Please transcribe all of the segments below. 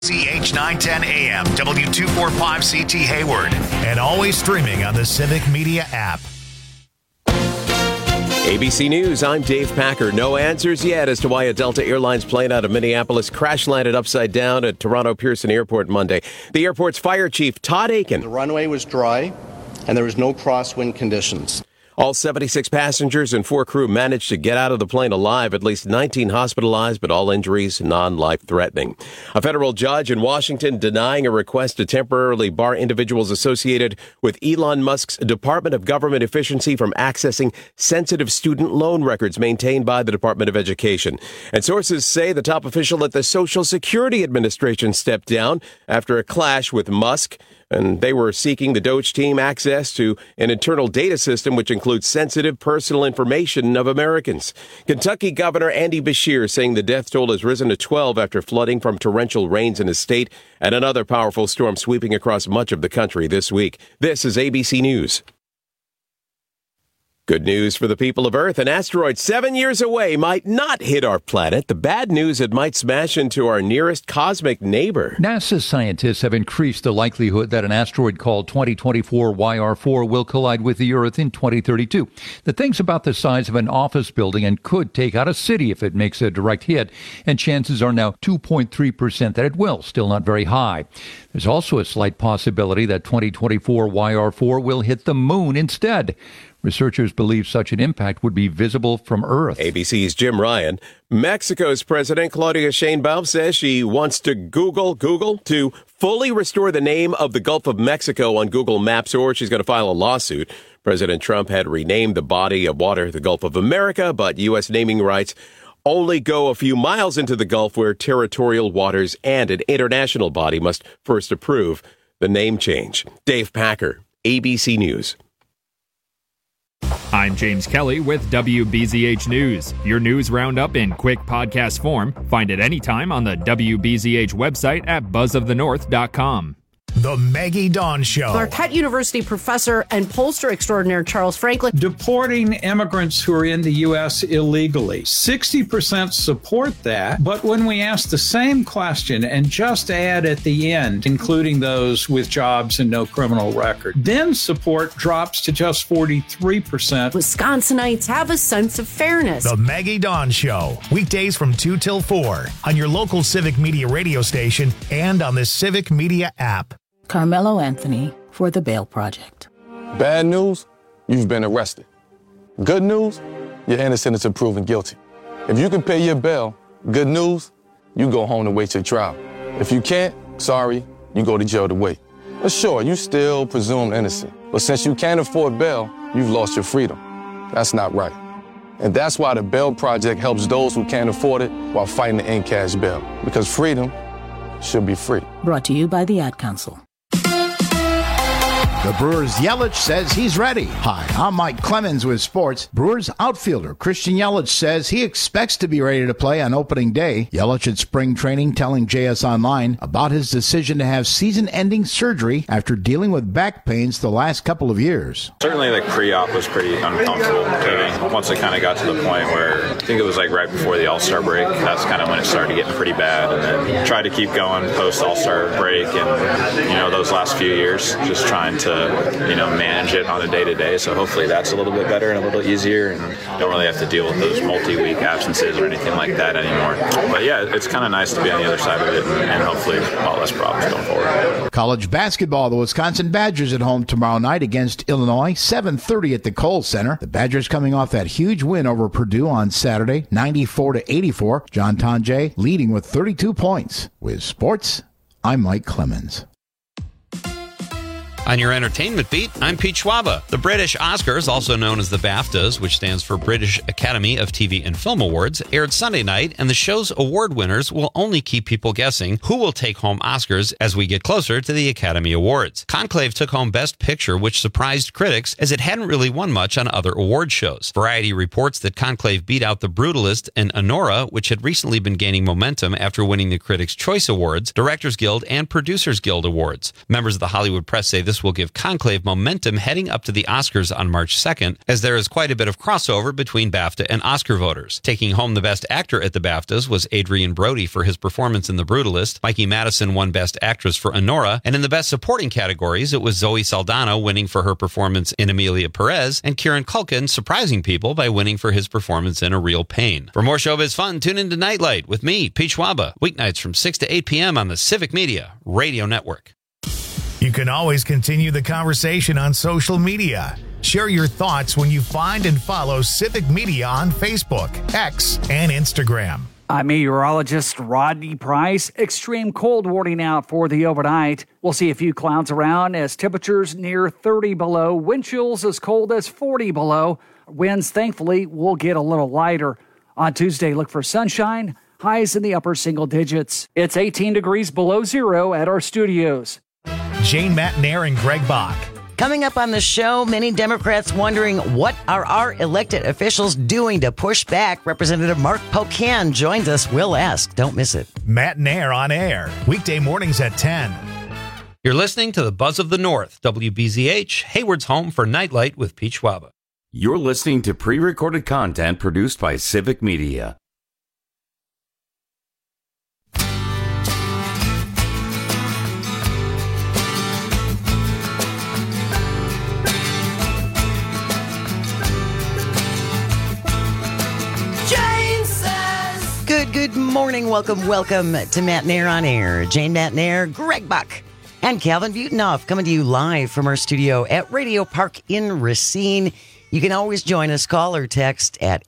CH910 AM, W245CT Hayward, and always streaming on the Civic Media app. ABC News, I'm Dave Packer. No answers yet as to why a Delta Airlines plane out of Minneapolis crash-landed upside down at Toronto Pearson Airport Monday. The airport's fire chief, Todd Aiken. The runway was dry, and there was no crosswind conditions. All 76 passengers and 4 crew managed to get out of the plane alive, at least 19 hospitalized, but all injuries non-life-threatening. A federal judge in Washington denying a request to temporarily bar individuals associated with Elon Musk's Department of Government Efficiency from accessing sensitive student loan records maintained by the Department of Education. And sources say the top official at the Social Security Administration stepped down after a clash with Musk. And they were seeking the Doge team access to an internal data system which includes sensitive personal information of Americans. Kentucky Governor Andy Beshear saying the death toll has risen to 12 after flooding from torrential rains in his state and another powerful storm sweeping across much of the country this week. This is ABC News. Good news for the people of Earth. An asteroid 7 years away might not hit our planet. The bad news, it might smash into our nearest cosmic neighbor. NASA scientists have increased the likelihood that an asteroid called 2024 YR4 will collide with the Earth in 2032. The thing's about the size of an office building and could take out a city if it makes a direct hit, and chances are now 2.3% that it will, still not very high. There's also a slight possibility that 2024 YR4 will hit the moon instead. Researchers believe such an impact would be visible from Earth. ABC's Jim Ryan. Mexico's President Claudia Sheinbaum says she wants to Google to fully restore the name of the Gulf of Mexico on Google Maps, or she's going to file a lawsuit. President Trump had renamed the body of water the Gulf of America, but U.S. naming rights only go a few miles into the Gulf, where territorial waters and an international body must first approve the name change. Dave Packer, ABC News. I'm James Kelly with WBZH News. Your news roundup in quick podcast form. Find it anytime on the WBZH website at buzzofthenorth.com. The Maggie Dawn Show. Marquette University professor and pollster extraordinaire Charles Franklin. Deporting immigrants who are in the U.S. illegally. 60% support that, but when we ask the same question and just add at the end, including those with jobs and no criminal record, then support drops to just 43%. Wisconsinites have a sense of fairness. The Maggie Dawn Show. Weekdays from 2 till 4 on your local Civic Media radio station and on the Civic Media app. Carmelo Anthony for the Bail Project. Bad news, you've been arrested. Good news, you're innocent until proven guilty. If you can pay your bail, good news, you go home to wait your trial. If you can't, sorry, you go to jail to wait. But sure, you still presumed innocent. But since you can't afford bail, you've lost your freedom. That's not right. And that's why the Bail Project helps those who can't afford it while fighting to end cash bail. Because freedom should be free. Brought to you by the Ad Council. The Brewers' Yelich says he's ready. Hi, I'm Mike Clemens with sports. Brewers outfielder Christian Yelich says he expects to be ready to play on opening day. Yelich at spring training telling JS Online about his decision to have season-ending surgery after dealing with back pains the last couple of years. Certainly the pre-op was pretty uncomfortable. Once it kind of got to the point where I think it was like right before the All-Star break, that's kind of when it started getting pretty bad. And then tried to keep going post All-Star break and, those last few years, just trying to manage it on a day-to-day. So hopefully that's a little bit better and a little easier, and don't really have to deal with those multi-week absences or anything like that anymore. But yeah, it's kind of nice to be on the other side of it and hopefully a lot less problems going forward. College basketball, the Wisconsin Badgers at home tomorrow night against Illinois, 7:30 at the Kohl Center. The Badgers coming off that huge win over Purdue on Saturday, 94-84. John Tonje leading with 32 points. With sports, I'm Mike Clemens. On your entertainment beat, I'm Pete Schwaba. The British Oscars, also known as the BAFTAs, which stands for British Academy of TV and Film Awards, aired Sunday night, and the show's award winners will only keep people guessing who will take home Oscars as we get closer to the Academy Awards. Conclave took home Best Picture, which surprised critics as it hadn't really won much on other award shows. Variety reports that Conclave beat out The Brutalist and Anora, which had recently been gaining momentum after winning the Critics' Choice Awards, Directors Guild, and Producers Guild Awards. Members of the Hollywood press say this This will give Conclave momentum heading up to the Oscars on March 2nd, as there is quite a bit of crossover between BAFTA and Oscar voters. Taking home the Best Actor at the BAFTAs was Adrian Brody for his performance in The Brutalist. Mikey Madison won Best Actress for Honora, and in the Best Supporting categories, it was Zoe Saldana winning for her performance in Emilia Perez, and Kieran Culkin surprising people by winning for his performance in A Real Pain. For more showbiz fun, tune into Nightlight with me, Pete Schwaba, weeknights from 6 to 8 p.m. on the Civic Media Radio Network. You can always continue the conversation on social media. Share your thoughts when you find and follow Civic Media on Facebook, X, and Instagram. I'm meteorologist Rodney Price. Extreme cold warning out for the overnight. We'll see a few clouds around as temperatures near 30 below, wind chills as cold as 40 below. Winds, thankfully, will get a little lighter. On Tuesday, look for sunshine, highs in the upper single digits. It's 18 degrees below zero at our studios. Jane Matnair and Greg Bach. Coming up on the show, many Democrats wondering what are our elected officials doing to push back. Representative Mark Pocan joins us. We'll ask. Don't miss it. Matnair on air, weekday mornings at 10. You're listening to the Buzz of the North, WBZH, Hayward's home for Nightlight with Pete Schwaba. You're listening to pre-recorded content produced by Civic Media. Good morning. Welcome to Matnair on Air. Jane Matnair, Greg Buck, and Calvin Butenhoff coming to you live from our studio at Radio Park in Racine. You can always join us. Call or text at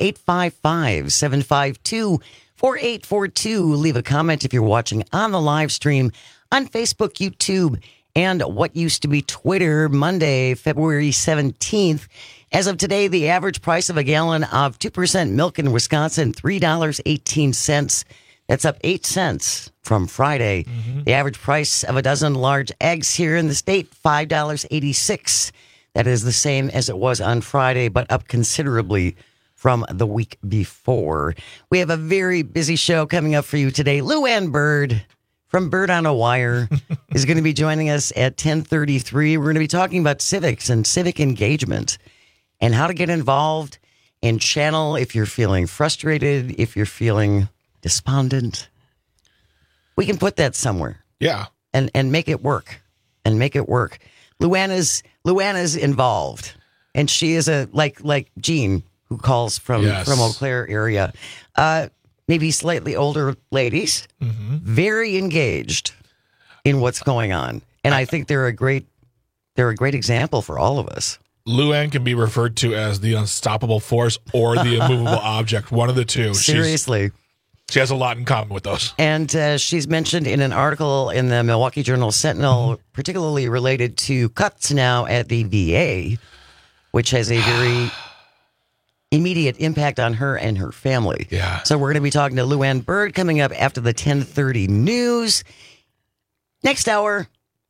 855-752-4842. Leave a comment if you're watching on the live stream on Facebook, YouTube, and what used to be Twitter. Monday, February 17th. As of today, the average price of a gallon of 2% milk in Wisconsin, $3.18. That's up 8 cents from Friday. The average price of a dozen large eggs here in the state, $5.86. That is the same as it was on Friday, but up considerably from the week before. We have a very busy show coming up for you today. Lou Ann Bird from Bird on a Wire is going to be joining us at 10:33. We're going to be talking about civics and civic engagement, and how to get involved and channel if you're feeling frustrated, if you're feeling despondent. We can put that somewhere. Yeah. And make it work. And make it work. Luana's involved. And she is like Jean, who calls from Eau Claire area. Maybe slightly older ladies. Very engaged in what's going on. And I think they're a great example for all of us. Lou Ann can be referred to as the unstoppable force or the immovable object, one of the two. Seriously. She has a lot in common with those. And she's mentioned in an article in the Milwaukee Journal-Sentinel, particularly related to cuts now at the VA, which has a very immediate impact on her and her family. Yeah. So we're going to be talking to Lou Ann Bird coming up after the 10:30 news. Next hour,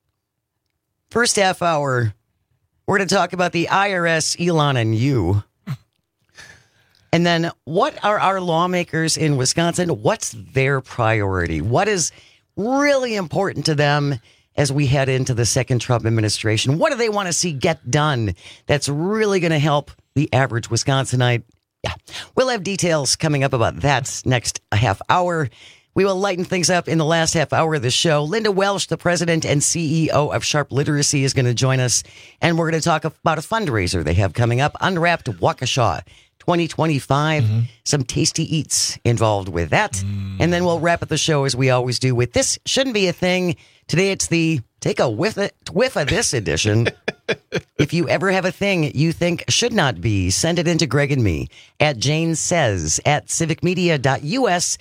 first half hour, we're going to talk about the IRS, Elon, and you. And then what are our lawmakers in Wisconsin? What's their priority? What is really important to them as we head into the second Trump administration? What do they want to see get done that's really going to help the average Wisconsinite? Yeah, we'll have details coming up about that next half hour. We will lighten things up in the last half hour of the show. Linda Welsh, the president and CEO of Sharp Literacy, is going to join us, and we're going to talk about a fundraiser they have coming up, Unwrapped Waukesha 2025. Some tasty eats involved with that. And then we'll wrap up the show as we always do with This Shouldn't Be a Thing. Today it's the Take a Whiff of This edition. If you ever have a thing you think should not be, send it into Greg and me at Jane Says at civicmedia.us.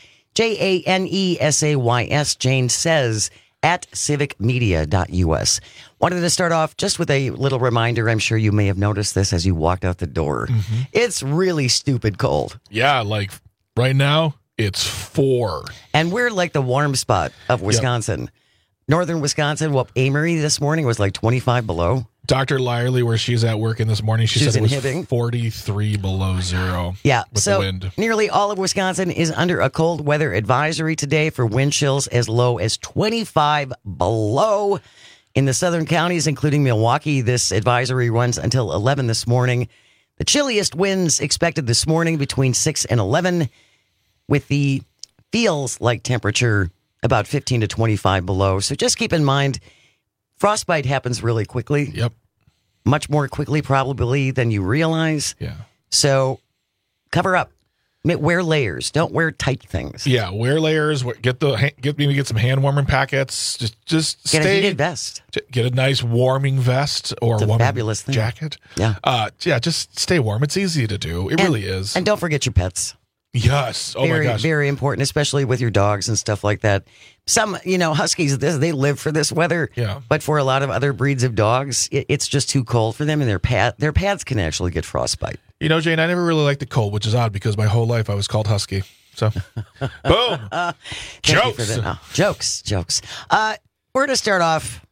JANESAYS, Jane Says at civicmedia.us. Wanted to start off just with a little reminder. I'm sure you may have noticed this as you walked out the door. It's really stupid cold. Yeah, like right now, it's 4. And we're like the warm spot of Wisconsin. Yep. Northern Wisconsin, Amory this morning was like 25 below. Dr. Lyerly, where she's at working this morning, she said it was Hibbing. 43 below zero. Yeah, with so the wind. Nearly all of Wisconsin is under a cold weather advisory today for wind chills as low as 25 below. In the southern counties, including Milwaukee, this advisory runs until 11 this morning. The chilliest winds expected this morning between 6 and 11, with the feels like temperature about 15 to 25 below. So just keep in mind, frostbite happens really quickly. Yep. Much more quickly probably than you realize. Yeah. So cover up. Wear layers. Don't wear tight things. Yeah, wear layers. Get some hand warming packets. Just Get stay, a heated vest. Get a nice warming vest or It's a warming fabulous thing. jacket. Yeah. Just stay warm. It's easy to do. It really is. And don't forget your pets. Yes. Oh Very, my gosh. very important, especially with your dogs and stuff like that. Some, Huskies, they live for this weather. Yeah. But for a lot of other breeds of dogs, it's just too cold for them, and their pads can actually get frostbite. Jane, I never really liked the cold, which is odd because my whole life I was called Husky. So, boom. Jokes. Jokes. We're going to start off.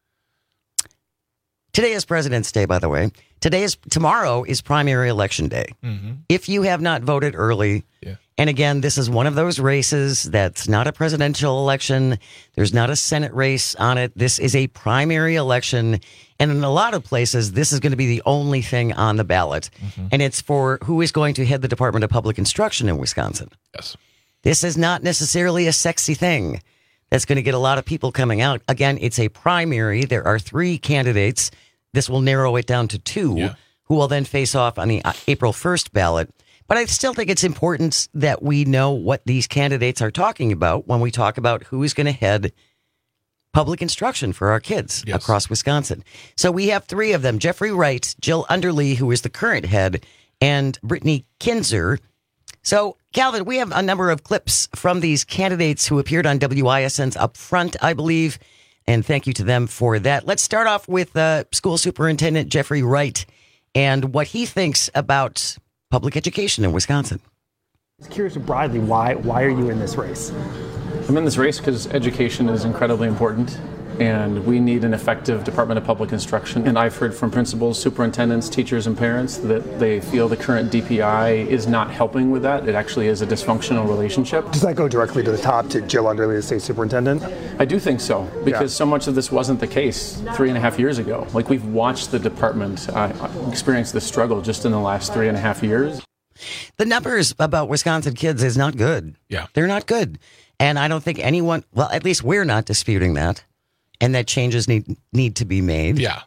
Today is President's Day, by the way. Tomorrow is primary election day. Mm-hmm. If you have not voted early, and again, this is one of those races that's not a presidential election. There's not a Senate race on it. This is a primary election. And in a lot of places, this is going to be the only thing on the ballot. Mm-hmm. And it's for who is going to head the Department of Public Instruction in Wisconsin. Yes. This is not necessarily a sexy thing that's going to get a lot of people coming out. Again, it's a primary. There are 3 candidates. This will narrow it down to 2 who will then face off on the April 1st ballot. But I still think it's important that we know what these candidates are talking about when we talk about who is going to head public instruction for our kids across Wisconsin. So we have 3 of them: Jeffrey Wright, Jill Underly, who is the current head, and Brittany Kinzer. So, Calvin, we have a number of clips from these candidates who appeared on WISN's Upfront, I believe, and thank you to them for that. Let's start off with School Superintendent Jeffrey Wright and what he thinks about public education in Wisconsin. I was curious broadly, why are you in this race? I'm in this race because education is incredibly important, and we need an effective Department of Public Instruction. And I've heard from principals, superintendents, teachers, and parents that they feel the current DPI is not helping with that. It actually is a dysfunctional relationship. Does that go directly to the top, to Jill Underly, the state superintendent? I do think so, because so much of this wasn't the case 3.5 years ago. Like, we've watched the department experience this struggle just in the last 3.5 years. The numbers about Wisconsin kids is not good. Yeah. They're not good. And I don't think anyone, well, at least we're not disputing that. And that changes need to be made. Yeah.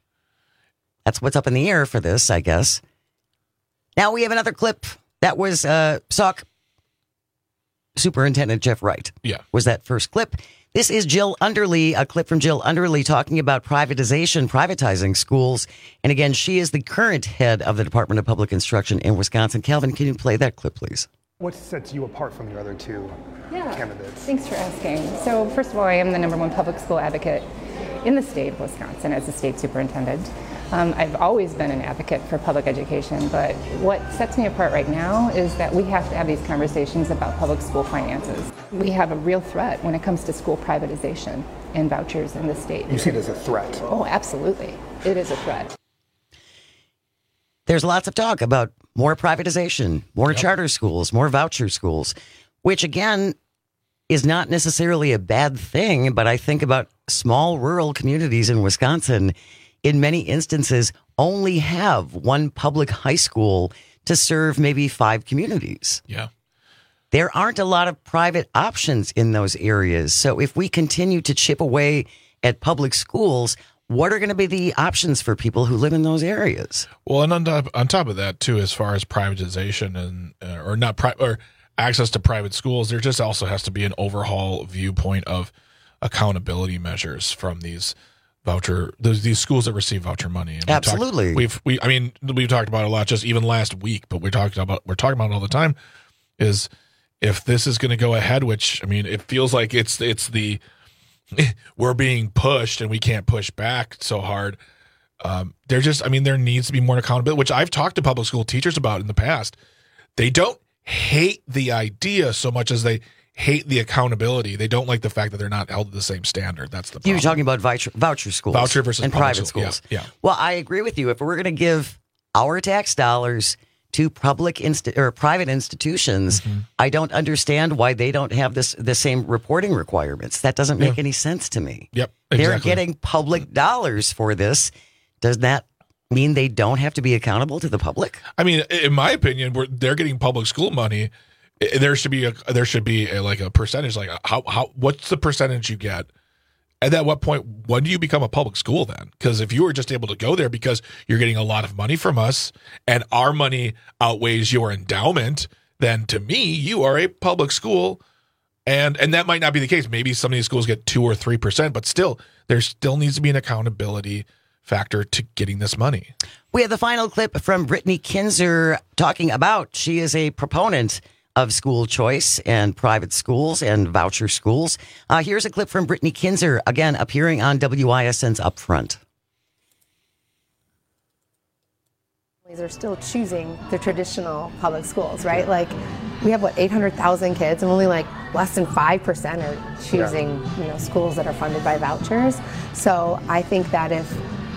That's what's up in the air for this, I guess. Now we have another clip. That was Sauk Superintendent Jeff Wright. Yeah. Was that first clip. This is Jill Underly, a clip from Jill Underly talking about privatizing schools. And again, she is the current head of the Department of Public Instruction in Wisconsin. Calvin, can you play that clip, please? What sets you apart from your other 2 candidates? Thanks for asking. So first of all, I am the #1 public school advocate in the state of Wisconsin as a state superintendent. I've always been an advocate for public education, but what sets me apart right now is that we have to have these conversations about public school finances. We have a real threat when it comes to school privatization and vouchers in the state. You see it as a threat? Oh, absolutely. It is a threat. There's lots of talk about more privatization, more charter schools, more voucher schools, which again is not necessarily a bad thing. But I think about small rural communities in Wisconsin, in many instances, only have one public high school to serve maybe 5 communities. Yeah. There aren't a lot of private options in those areas. So if we continue to chip away at public schools, what are going to be the options for people who live in those areas? Well, and on top of that, too, as far as privatization and or access to private schools, there just also has to be an overhaul viewpoint of accountability measures from these these schools that receive voucher money. And absolutely. We've talked about it a lot, just even last week, but we're talking about it all the time. Is if this is going to go ahead, which it feels like it's the we're being pushed and we can't push back so hard. There needs to be more accountability, which I've talked to public school teachers about in the past. They don't hate the idea so much as they hate the accountability. They don't like the fact that they're not held to the same standard. That's the problem. You're talking about voucher schools. Voucher versus and private schools. Yeah. Well, I agree with you. If we're going to give our tax dollars to private institutions, I don't understand why they don't have the same reporting requirements. That doesn't make any sense to me. Yep, exactly. They're getting public dollars for this. Does that mean they don't have to be accountable to the public? I mean, in my opinion, they're getting public school money. There should be a percentage. Like what's the percentage you get? And at what point, when do you become a public school then? Because if you were just able to go there because you're getting a lot of money from us and our money outweighs your endowment, then to me, you are a public school. And that might not be the case. Maybe some of these schools get 2 or 3%, but still, there still needs to be an accountability factor to getting this money. We have the final clip from Brittany Kinzer talking about, she is a proponent of school choice and private schools and voucher schools. Here's a clip from Brittany Kinzer, again, appearing on WISN's Upfront. Are still choosing the traditional public schools, right? Like we have 800,000 kids and only like less than 5% are choosing, schools that are funded by vouchers. So I think that if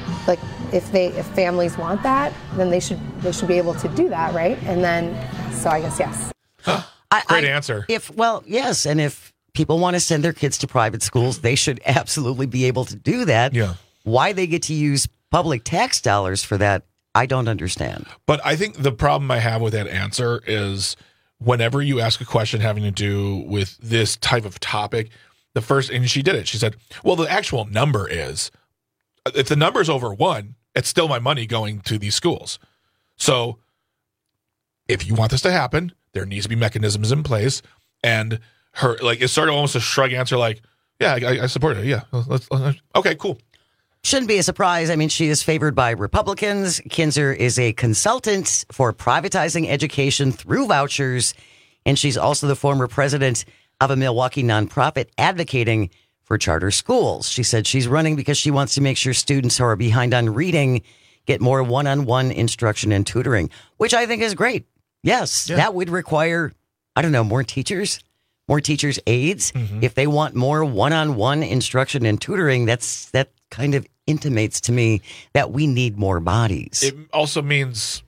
families want that, then they should be able to do that, right? And then, so I guess yes. Great answer. Yes. And if people want to send their kids to private schools, they should absolutely be able to do that. Yeah. Why they get to use public tax dollars for that, I don't understand. But I think the problem I have with that answer is whenever you ask a question having to do with this type of topic, and she did it. She said, well, the actual number is, if the number's over 1, it's still my money going to these schools. So if you want this to happen, there needs to be mechanisms in place. And it's sort of almost a shrug answer like, yeah, I support it. Yeah. Okay, cool. Shouldn't be a surprise. I mean, she is favored by Republicans. Kinzer is a consultant for privatizing education through vouchers. And she's also the former president of a Milwaukee nonprofit advocating for charter schools. She said she's running because she wants to make sure students who are behind on reading get more one-on-one instruction and tutoring, which I think is great. Yes, that would require, more teachers aides. Mm-hmm. If they want more one-on-one instruction and tutoring, that kind of intimates to me that we need more bodies. It also means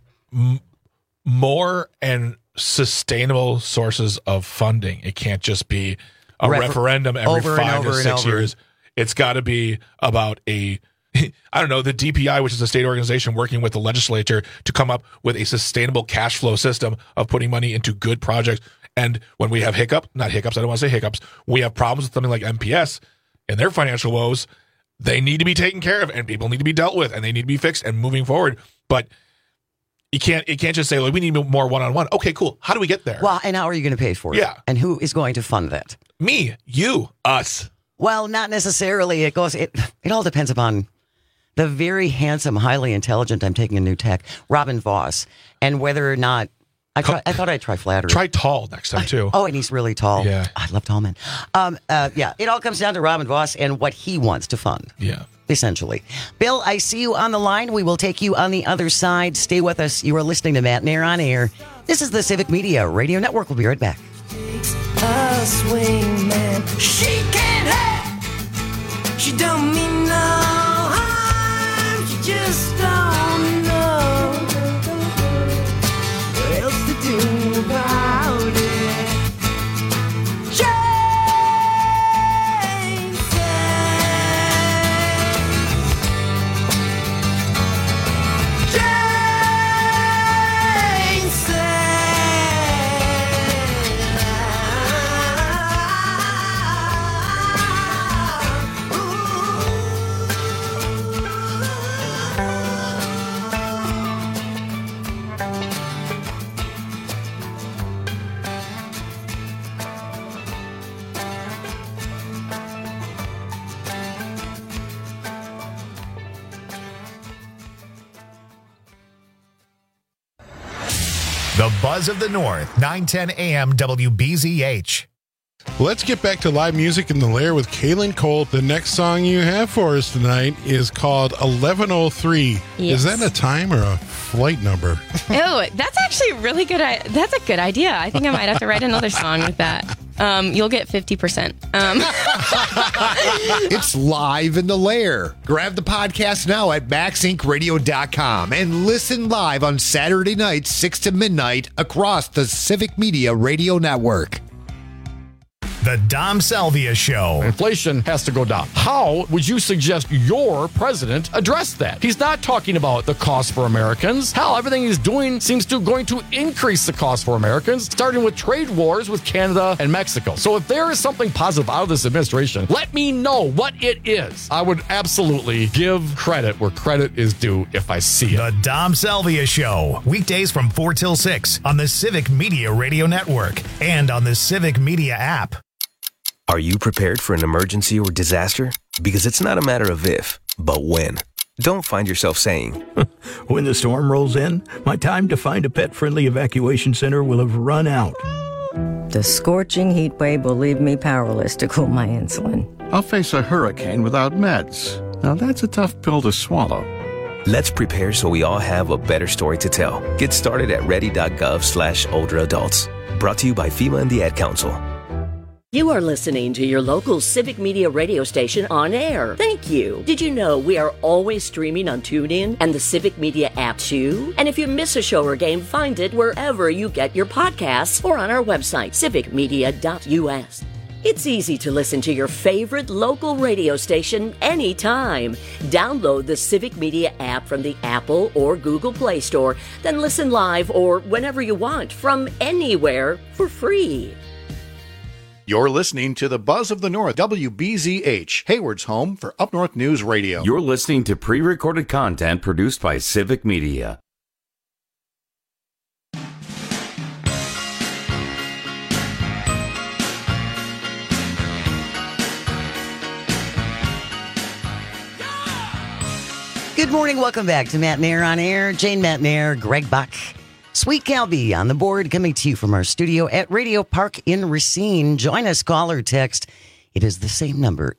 more and sustainable sources of funding. It can't just be a referendum every 5 to 6 years. It's got to be about the DPI, which is a state organization working with the legislature to come up with a sustainable cash flow system of putting money into good projects. And when we have we have problems with something like MPS and their financial woes, they need to be taken care of and people need to be dealt with and they need to be fixed and moving forward. But you can't just say, we need more one-on-one. Okay, cool. How do we get there? Well, and how are you going to pay for it? Yeah. And who is going to fund that? Me, you, us. Well, not necessarily. It all depends upon the very handsome, highly intelligent, I'm taking a new tack, Robin Voss, and whether or not, I thought I'd try flattery. Try tall next time, too. And he's really tall. Yeah. I love tall men. It all comes down to Robin Voss and what he wants to fund. Yeah. Essentially. Bill, I see you on the line. We will take you on the other side. Stay with us. You are listening to Matt Nair on Air. This is the Civic Media Radio Network. We'll be right back. A swing man. She can't have. She don't mean no harm. She just don't know what else to do about it. The Buzz of the North, 910 AM WBZH. Let's get back to live music in the Lair with Kaylin Cole. The next song you have for us tonight is called 1103. Yes. Is that a time or a flight number? Oh, that's actually really good. That's a good idea. I think I might have to write another song with that. you'll get 50%. It's live in the lair. Grab the podcast now at MaxIncRadio.com and listen live on Saturday nights, 6 to midnight, across the Civic Media Radio Network. The Dom Salvia Show. Inflation has to go down. How would you suggest your president address that? He's not talking about the cost for Americans. Hell, everything he's doing seems to going to increase the cost for Americans, starting with trade wars with Canada and Mexico. So if there is something positive out of this administration, let me know what it is. I would absolutely give credit where credit is due if I see it. The Dom Salvia Show. Weekdays from 4 till 6 on the Civic Media Radio Network and on the Civic Media app. Are you prepared for an emergency or disaster? Because it's not a matter of if, but when. Don't find yourself saying, when the storm rolls in, my time to find a pet-friendly evacuation center will have run out. The scorching heat wave will leave me powerless to cool my insulin. I'll face a hurricane without meds. Now that's a tough pill to swallow. Let's prepare so we all have a better story to tell. Get started at ready.gov/older adults. Brought to you by FEMA and the Ad Council. You are listening to your local Civic Media radio station on air. Thank you. Did you know we are always streaming on TuneIn and the Civic Media app too? And if you miss a show or game, find it wherever you get your podcasts or on our website, civicmedia.us. It's easy to listen to your favorite local radio station anytime. Download the Civic Media app from the Apple or Google Play Store, then listen live or whenever you want from anywhere for free. You're listening to the Buzz of the North, WBZH, Hayward's home for Up North News Radio. You're listening to pre-recorded content produced by Civic Media. Good morning. Welcome back to Matt Mayer on Air. Jane Matt Mayer, Greg Buck. Sweet Calby on the board, coming to you from our studio at Radio Park in Racine. Join us, call or text. It is the same number,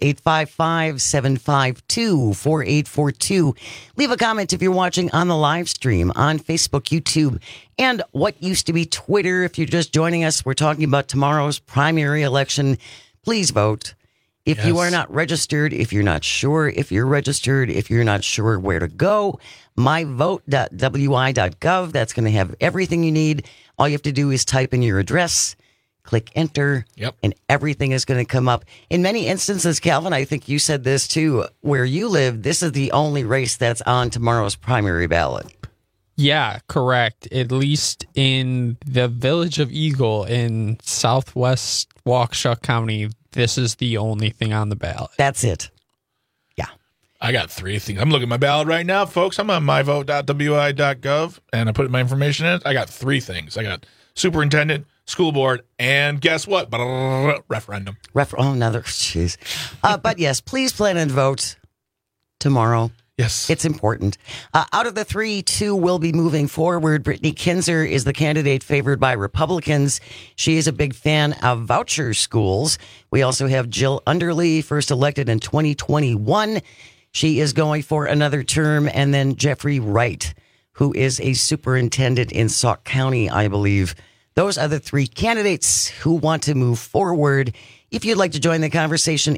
855-752-4842. Leave a comment if you're watching on the live stream on Facebook, YouTube, and what used to be Twitter. If you're just joining us, we're talking about tomorrow's primary election. Please vote. If you are not registered, if you're not sure if you're registered, if you're not sure where to go, myvote.wi.gov. That's going to have everything you need. All you have to do is type in your address, click enter, and everything is going to come up. In many instances, Calvin, I think you said this too, where you live, this is the only race that's on tomorrow's primary ballot. Yeah, correct. At least in the village of Eagle in southwest Waukesha County, this is the only thing on the ballot. That's it. Yeah. I got three things. I'm looking at my ballot right now, folks. I'm on myvote.wi.gov, and I put my information in it. I got three things. I got superintendent, school board, and guess what? Referendum. Another. Jeez. But yes, please plan and vote tomorrow. Yes. It's important. Out of the three, two will be moving forward. Brittany Kinzer is the candidate favored by Republicans. She is a big fan of voucher schools. We also have Jill Underly, first elected in 2021. She is going for another term. And then Jeffrey Wright, who is a superintendent in Sauk County, I believe. Those are the three candidates who want to move forward. If you'd like to join the conversation,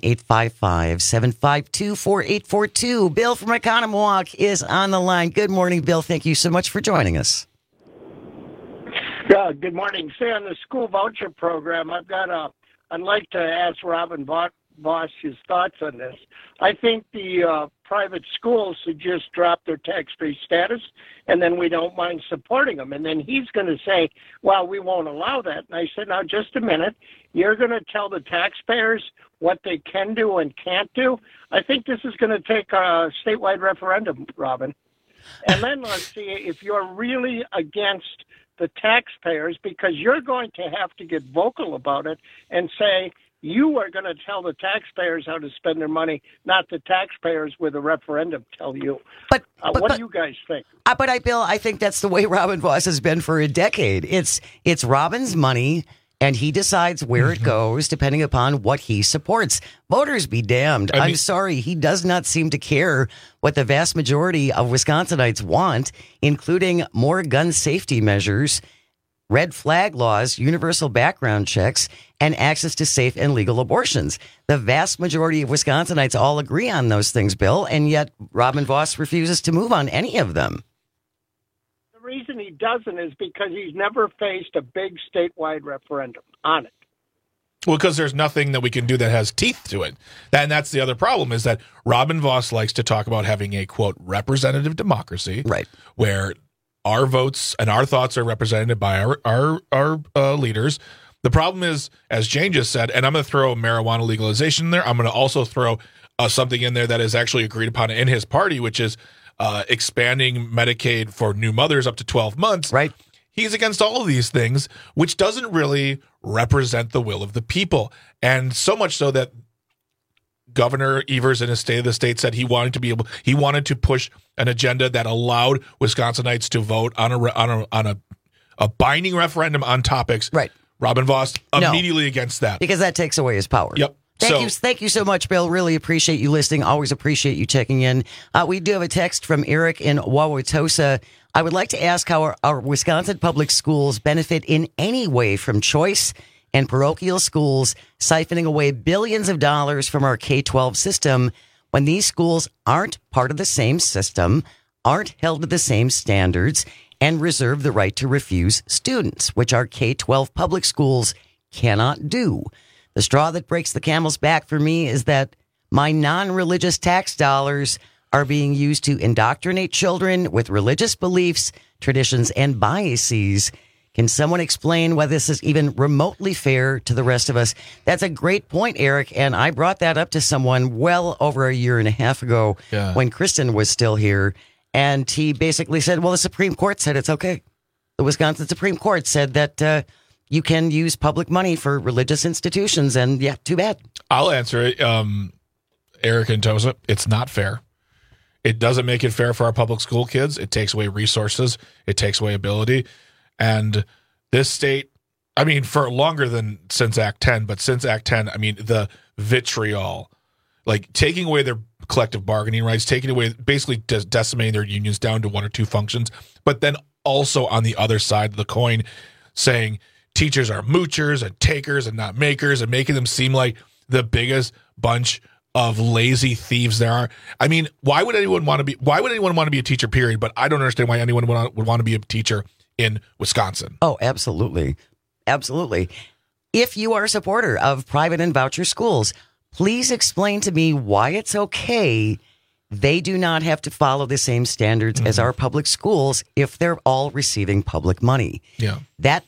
855-752-4842. Bill from Economowalk is on the line. Good morning, Bill. Thank you so much for joining us. Good morning. Say, on the school voucher program, I'd like to ask Robin Bosch his thoughts on this. I think the private schools should just drop their tax-free status, and then we don't mind supporting them. And then he's going to say, well, we won't allow that. And I said, now, just a minute. You're going to tell the taxpayers what they can do and can't do? I think this is going to take a statewide referendum, Robin. And then let's see if you're really against the taxpayers, because you're going to have to get vocal about it and say, you are going to tell the taxpayers how to spend their money, not the taxpayers with a referendum tell you. But what do you guys think? Bill, I think that's the way Robin Bosch has been for a decade. It's Robin's money, and he decides where it goes depending upon what he supports. Voters be damned. I'm sorry. He does not seem to care what the vast majority of Wisconsinites want, including more gun safety measures. red flag laws, universal background checks, and access to safe and legal abortions. The vast majority of Wisconsinites all agree on those things, Bill, and yet Robin Vos refuses to move on any of them. The reason he doesn't is because he's never faced a big statewide referendum on it. Well, because there's nothing that we can do that has teeth to it. And that's the other problem, is that Robin Vos likes to talk about having a, quote, representative democracy, right, where our votes and our thoughts are represented by our leaders. The problem is, as Jane just said, and I'm going to throw marijuana legalization in there, I'm going to also throw something in there that is actually agreed upon in his party, which is expanding Medicaid for new mothers up to 12 months. Right. He's against all of these things, which doesn't really represent the will of the people. And so much so that Governor Evers in his State of the State said he wanted to push an agenda that allowed Wisconsinites to vote on a binding referendum on topics. Right. Robin Vos immediately against that. Because that takes away his power. Yep. Thank you so much, Bill. Really appreciate you listening. Always appreciate you checking in. We do have a text from Eric in Wauwatosa. I would like to ask how our Wisconsin public schools benefit in any way from choice and parochial schools siphoning away billions of dollars from our K-12 system when these schools aren't part of the same system, aren't held to the same standards, and reserve the right to refuse students, which our K-12 public schools cannot do. The straw that breaks the camel's back for me is that my non-religious tax dollars are being used to indoctrinate children with religious beliefs, traditions, and biases. Can someone explain why this is even remotely fair to the rest of us? That's a great point, Eric, and I brought that up to someone well over a year and a half ago when Kristen was still here, and he basically said, well, the Supreme Court said it's okay. The Wisconsin Supreme Court said that you can use public money for religious institutions, and yeah, too bad. I'll answer it, Eric and Tosa. It's not fair. It doesn't make it fair for our public school kids. It takes away resources. It takes away ability. And this state, I mean, for longer than since Act 10, but since Act 10, I mean, the vitriol, like taking away their collective bargaining rights, taking away, basically decimating their unions down to one or two functions, but then also on the other side of the coin saying teachers are moochers and takers and not makers and making them seem like the biggest bunch of lazy thieves there are. I mean, why would anyone want to be a teacher, period? But I don't understand why anyone would want to be a teacher in Wisconsin. Oh, absolutely. Absolutely. If you are a supporter of private and voucher schools, please explain to me why it's okay they do not have to follow the same standards as our public schools if they're all receiving public money. Yeah. That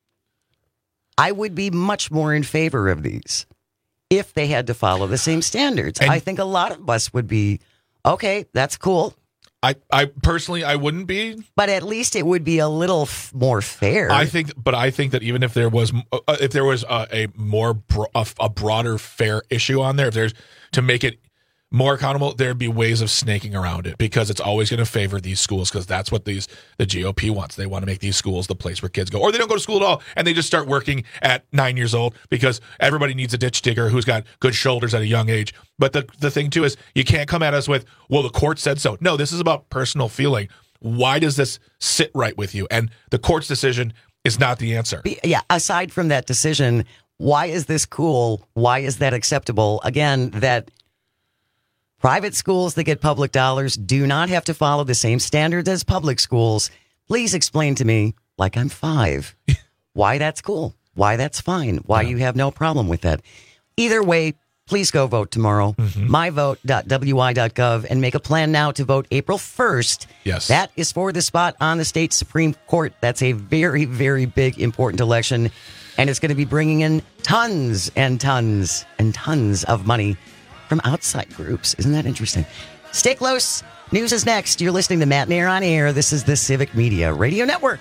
I would be much more in favor of these if they had to follow the same standards. And I think a lot of us would be, okay, that's cool. I personally, I wouldn't be, but at least it would be a little more fair. I think that even if there was a broader fair issue on there, if there's to make it more accountable, there'd be ways of snaking around it, because it's always going to favor these schools, because that's what the GOP wants. They want to make these schools the place where kids go, or they don't go to school at all, and they just start working at 9 years old because everybody needs a ditch digger who's got good shoulders at a young age. But the thing too is, you can't come at us with, well, the court said so. No, this is about personal feeling. Why does this sit right with you? And the court's decision is not the answer. Yeah. Aside from that decision, why is this cool? Why is that acceptable? Again, that private schools that get public dollars do not have to follow the same standards as public schools. Please explain to me, like I'm 5, why that's cool, why that's fine, why you have no problem with that. Either way, please go vote tomorrow. myvote.wi.gov and make a plan now to vote April 1st. Yes. That is for the spot on the state Supreme Court. That's a very, very big, important election. And it's going to be bringing in tons and tons and tons of money from outside groups. Isn't that interesting? Stay close. News is next. You're listening to Matt Mayer on Air. This is the Civic Media Radio Network.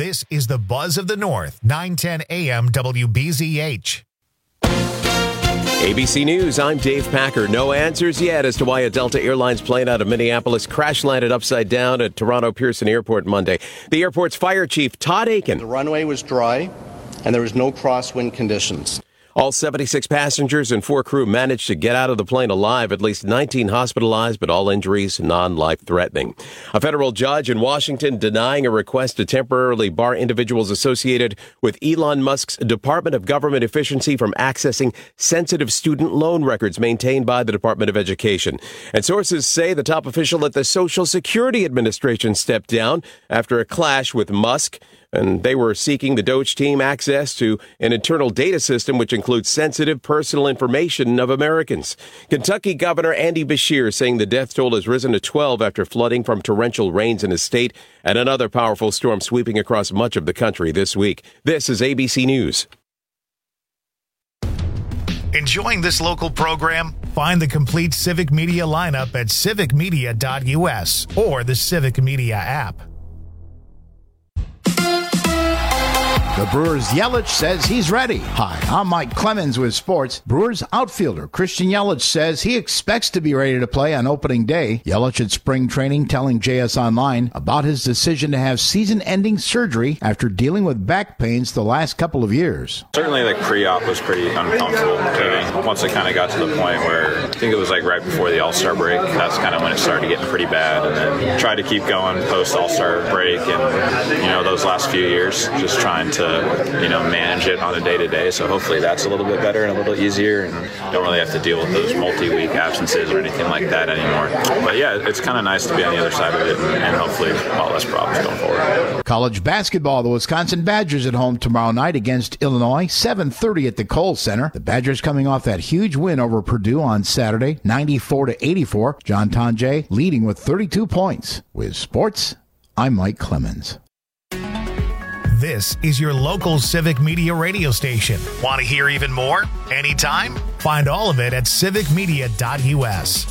This is the Buzz of the North, 910 AM WBZH. ABC News, I'm Dave Packer. No answers yet as to why a Delta Airlines plane out of Minneapolis crash-landed upside down at Toronto Pearson Airport Monday. The airport's fire chief, Todd Aiken. The runway was dry, and there was no crosswind conditions. All 76 passengers and 4 crew managed to get out of the plane alive, at least 19 hospitalized, but all injuries non-life-threatening. A federal judge in Washington denying a request to temporarily bar individuals associated with Elon Musk's Department of Government Efficiency from accessing sensitive student loan records maintained by the Department of Education. And sources say the top official at the Social Security Administration stepped down after a clash with Musk. And they were seeking the Doge team access to an internal data system which includes sensitive personal information of Americans. Kentucky Governor Andy Beshear saying the death toll has risen to 12 after flooding from torrential rains in his state and another powerful storm sweeping across much of the country this week. This is ABC News. Enjoying this local program? Find the complete Civic Media lineup at civicmedia.us or the Civic Media app. The Brewers' Yelich says he's ready. Hi, I'm Mike Clemens with sports. Brewers outfielder Christian Yelich says he expects to be ready to play on opening day. Yelich at spring training telling JS Online about his decision to have season-ending surgery after dealing with back pains the last couple of years. Certainly the pre-op was pretty uncomfortable. Once it kind of got to the point where I think it was like right before the All-Star break, that's kind of when it started getting pretty bad. And then tried to keep going post-All-Star break and, those last few years, just trying to manage it on a day-to-day. So hopefully that's a little bit better and a little easier and don't really have to deal with those multi-week absences or anything like that anymore. But yeah, it's kind of nice to be on the other side of it and hopefully a lot less problems going forward. College basketball, the Wisconsin Badgers at home tomorrow night against Illinois, 7:30 at the Kohl Center. The Badgers coming off that huge win over Purdue on Saturday, 94-84. John Tonje leading with 32 points. With sports, I'm Mike Clemens. This is your local Civic Media radio station. Want to hear even more? Anytime? Find all of it at civicmedia.us.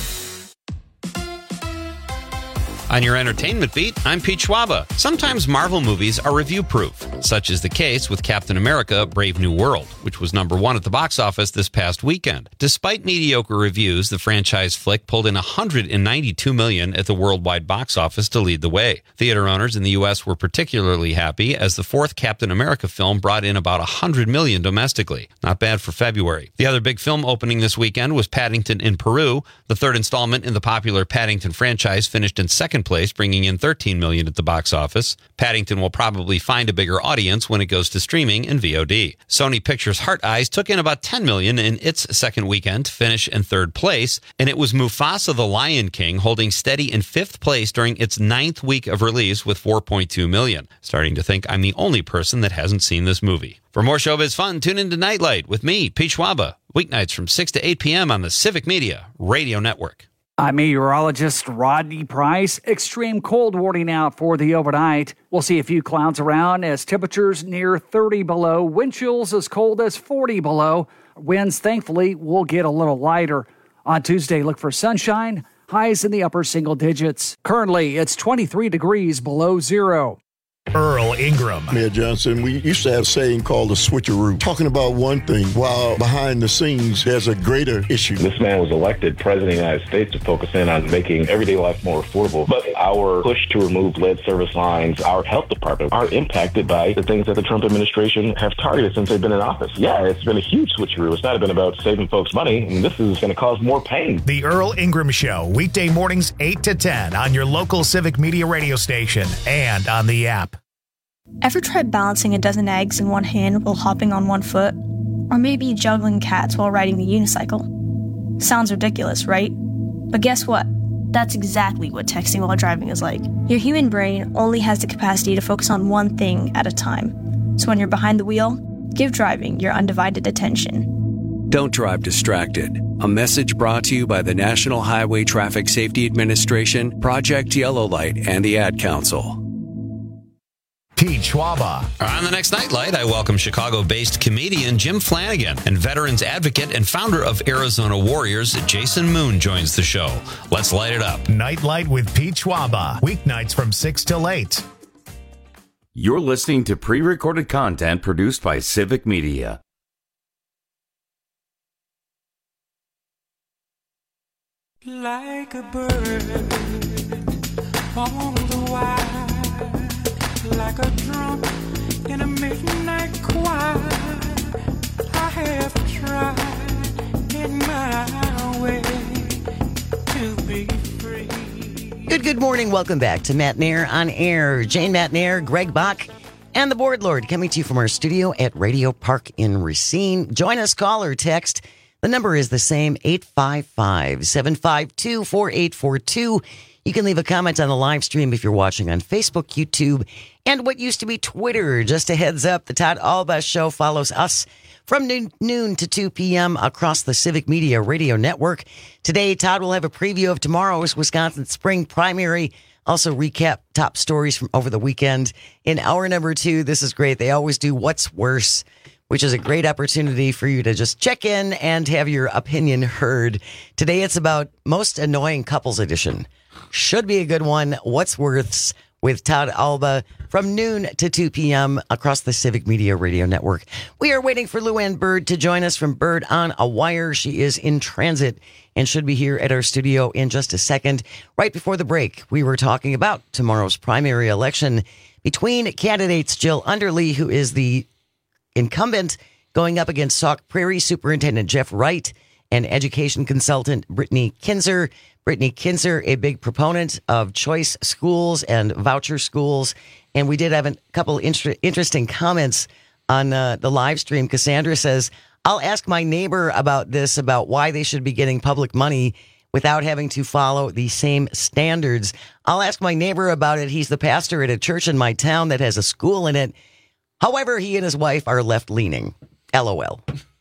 On your entertainment beat, I'm Pete Schwaba. Sometimes Marvel movies are review-proof. Such is the case with Captain America: Brave New World, which was #1 at the box office this past weekend. Despite mediocre reviews, the franchise flick pulled in $192 million at the worldwide box office to lead the way. Theater owners in the U.S. were particularly happy as the fourth Captain America film brought in about $100 million domestically. Not bad for February. The other big film opening this weekend was Paddington in Peru. The third installment in the popular Paddington franchise finished in second place, bringing in $13 million at the box office. Paddington will probably find a bigger audience when it goes to streaming and VOD. Sony Pictures' Heart Eyes took in about $10 million in its second weekend to finish in third place, and it was Mufasa the Lion King holding steady in fifth place during its 9th week of release with $4.2 million. Starting to think I'm the only person that hasn't seen this movie. For more showbiz fun, tune into Nightlight with me, Pete Schwaba, weeknights from 6 to 8 p.m. on the Civic Media Radio Network. I'm meteorologist Rodney Price. Extreme cold warning out for the overnight. We'll see a few clouds around as temperatures near 30 below, wind chills as cold as 40 below. Winds, thankfully, will get a little lighter. On Tuesday, look for sunshine, highs in the upper single digits. Currently, it's 23 degrees below zero. Earl Ingram. Mayor Johnson, we used to have a saying called the switcheroo, talking about one thing while behind the scenes there's a greater issue. This man was elected president of the United States to focus in on making everyday life more affordable. But our push to remove lead service lines, our health department, are impacted by the things that the Trump administration have targeted since they've been in office. Yeah, it's been a huge switcheroo. It's not been about saving folks money. I mean, this is going to cause more pain. The Earl Ingram Show, weekday mornings 8 to 10 on your local Civic Media radio station and on the app. Ever tried balancing a dozen eggs in one hand while hopping on one foot? Or maybe juggling cats while riding the unicycle? Sounds ridiculous, right? But guess what? That's exactly what texting while driving is like. Your human brain only has the capacity to focus on one thing at a time. So when you're behind the wheel, give driving your undivided attention. Don't drive distracted. A message brought to you by the National Highway Traffic Safety Administration, Project Yellow Light, and the Ad Council. Pete Schwaba. On the next Nightlight, I welcome Chicago-based comedian Jim Flanagan and veterans advocate and founder of Arizona Warriors, Jason Moon, joins the show. Let's light it up. Nightlight with Pete Schwaba, weeknights from 6 till 8. You're listening to pre-recorded content produced by Civic Media. Like a bird on the wire, like a drum in a midnight choir, I have tried in my way to be free. Good morning. Welcome back to Matt Nair on Air. Jane Matt Nair, Greg Bach, and the Board Lord coming to you from our studio at Radio Park in Racine. Join us, call or text. The number is the same, 855-752-4842. You can leave a comment on the live stream if you're watching on Facebook, YouTube, and what used to be Twitter. Just a heads up, the Todd Alba Show follows us from noon to 2 p.m. across the Civic Media Radio Network. Today, Todd will have a preview of tomorrow's Wisconsin Spring Primary. Also recap top stories from over the weekend. In hour number 2, this is great. They always do What's Worse, which is a great opportunity for you to just check in and have your opinion heard. Today, it's about Most Annoying Couples Edition. Should be a good one. What's Worth's with Todd Alba from noon to 2 p.m. across the Civic Media Radio Network. We are waiting for Luann Bird to join us from Bird on a Wire. She is in transit and should be here at our studio in just a second. Right before the break, we were talking about tomorrow's primary election between candidates Jill Underly, who is the incumbent, going up against Sauk Prairie Superintendent Jeff Wright and education consultant Brittany Kinzer. Brittany Kinzer, a big proponent of choice schools and voucher schools. And we did have a couple interesting comments on the live stream. Cassandra says, I'll ask my neighbor about this, about why they should be getting public money without having to follow the same standards. I'll ask my neighbor about it. He's the pastor at a church in my town that has a school in it. However, he and his wife are left-leaning. LOL.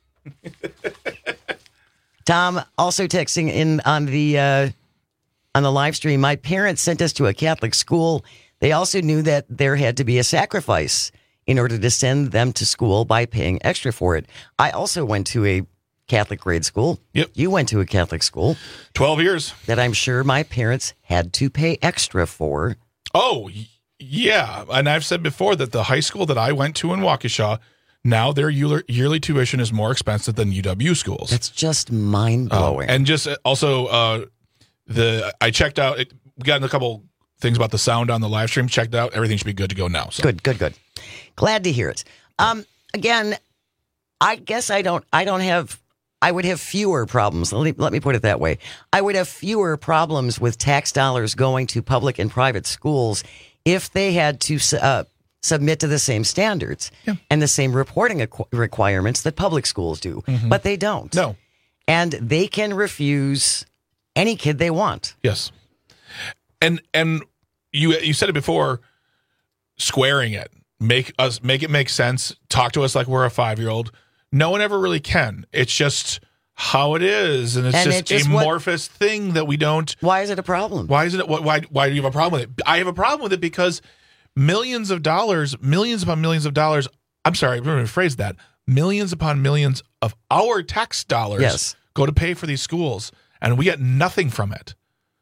Tom also texting in on the live stream. My parents sent us to a Catholic school. They also knew that there had to be a sacrifice in order to send them to school by paying extra for it. I also went to a Catholic grade school. Yep. You went to a Catholic school. 12 years. That I'm sure my parents had to pay extra for. Oh, yeah. And I've said before that the high school that I went to in Waukesha, now their yearly tuition is more expensive than UW schools. That's just mind-blowing. And just also, I checked out, we got in a couple things about the sound on the live stream, checked out, everything should be good to go now. So. Good. Glad to hear it. Again, I guess I would have fewer problems. Let me put it that way. I would have fewer problems with tax dollars going to public and private schools if they had to submit to the same standards and the same reporting requirements that public schools do. Mm-hmm. But they don't. No. And they can refuse any kid they want. Yes. And you said it before, squaring it. Make it make sense. Talk to us like we're a 5-year-old. No one ever really can. It's just how it is, and it's just amorphous thing that we don't. Why is it a problem? Why is it? Why do you have a problem with it? I have a problem with it because millions upon millions of dollars. I'm sorry, I'm going to rephrase that. Millions upon millions of our tax dollars go to pay for these schools, and we get nothing from it.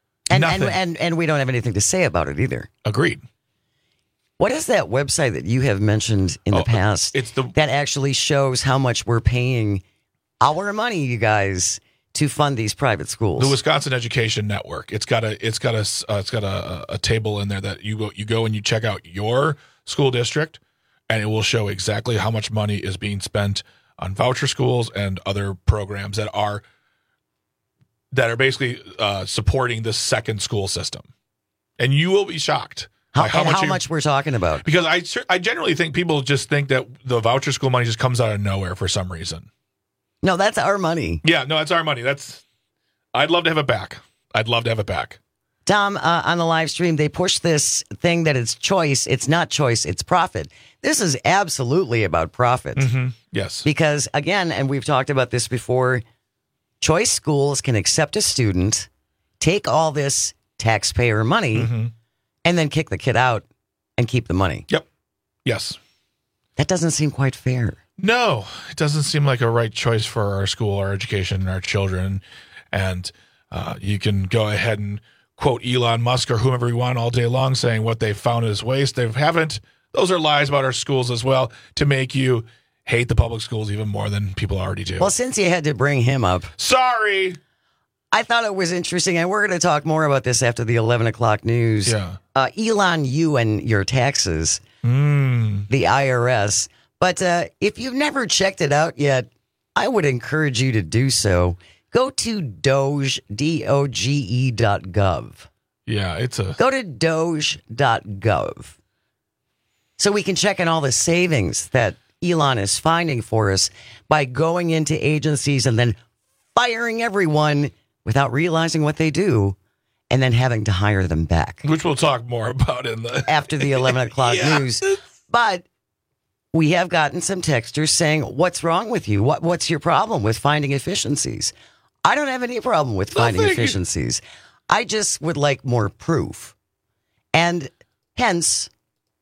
And we don't have anything to say about it either. Agreed. What is that website that you have mentioned in the past? It's that actually shows how much we're paying our money, you guys, to fund these private schools. The Wisconsin Education Network. It's got a table in there that you go and you check out your school district, and it will show exactly how much money is being spent on voucher schools and other programs that are basically supporting the second school system, and you will be shocked. How much we're talking about. Because I generally think people just think that the voucher school money just comes out of nowhere for some reason. No, that's our money. Yeah, no, that's our money. I'd love to have it back. Tom, on the live stream, they push this thing that it's choice. It's not choice. It's profit. This is absolutely about profit. Mm-hmm. Yes. Because, again, and we've talked about this before, choice schools can accept a student, take all this taxpayer money, and then kick the kid out and keep the money. Yep. Yes. That doesn't seem quite fair. No, it doesn't seem like a right choice for our school, our education, and our children. And you can go ahead and quote Elon Musk or whomever you want all day long saying what they found is waste. They haven't. those are lies about our schools as well to make you hate the public schools even more than people already do. Well, since you had to bring him up. Sorry. I thought it was interesting, and we're going to talk more about this after the 11 o'clock news. Yeah. Elon, you and your taxes, the IRS. But if you've never checked it out yet, I would encourage you to do so. Go to Doge, DOGE.gov. Yeah, Go to Doge.gov. So we can check on all the savings that Elon is finding for us by going into agencies and then firing everyone without realizing what they do and then having to hire them back. Which we'll talk more about after the 11 o'clock news. But we have gotten some texters saying, what's wrong with you? What's your problem with finding efficiencies? I don't have any problem with finding efficiencies. I just would like more proof. And hence,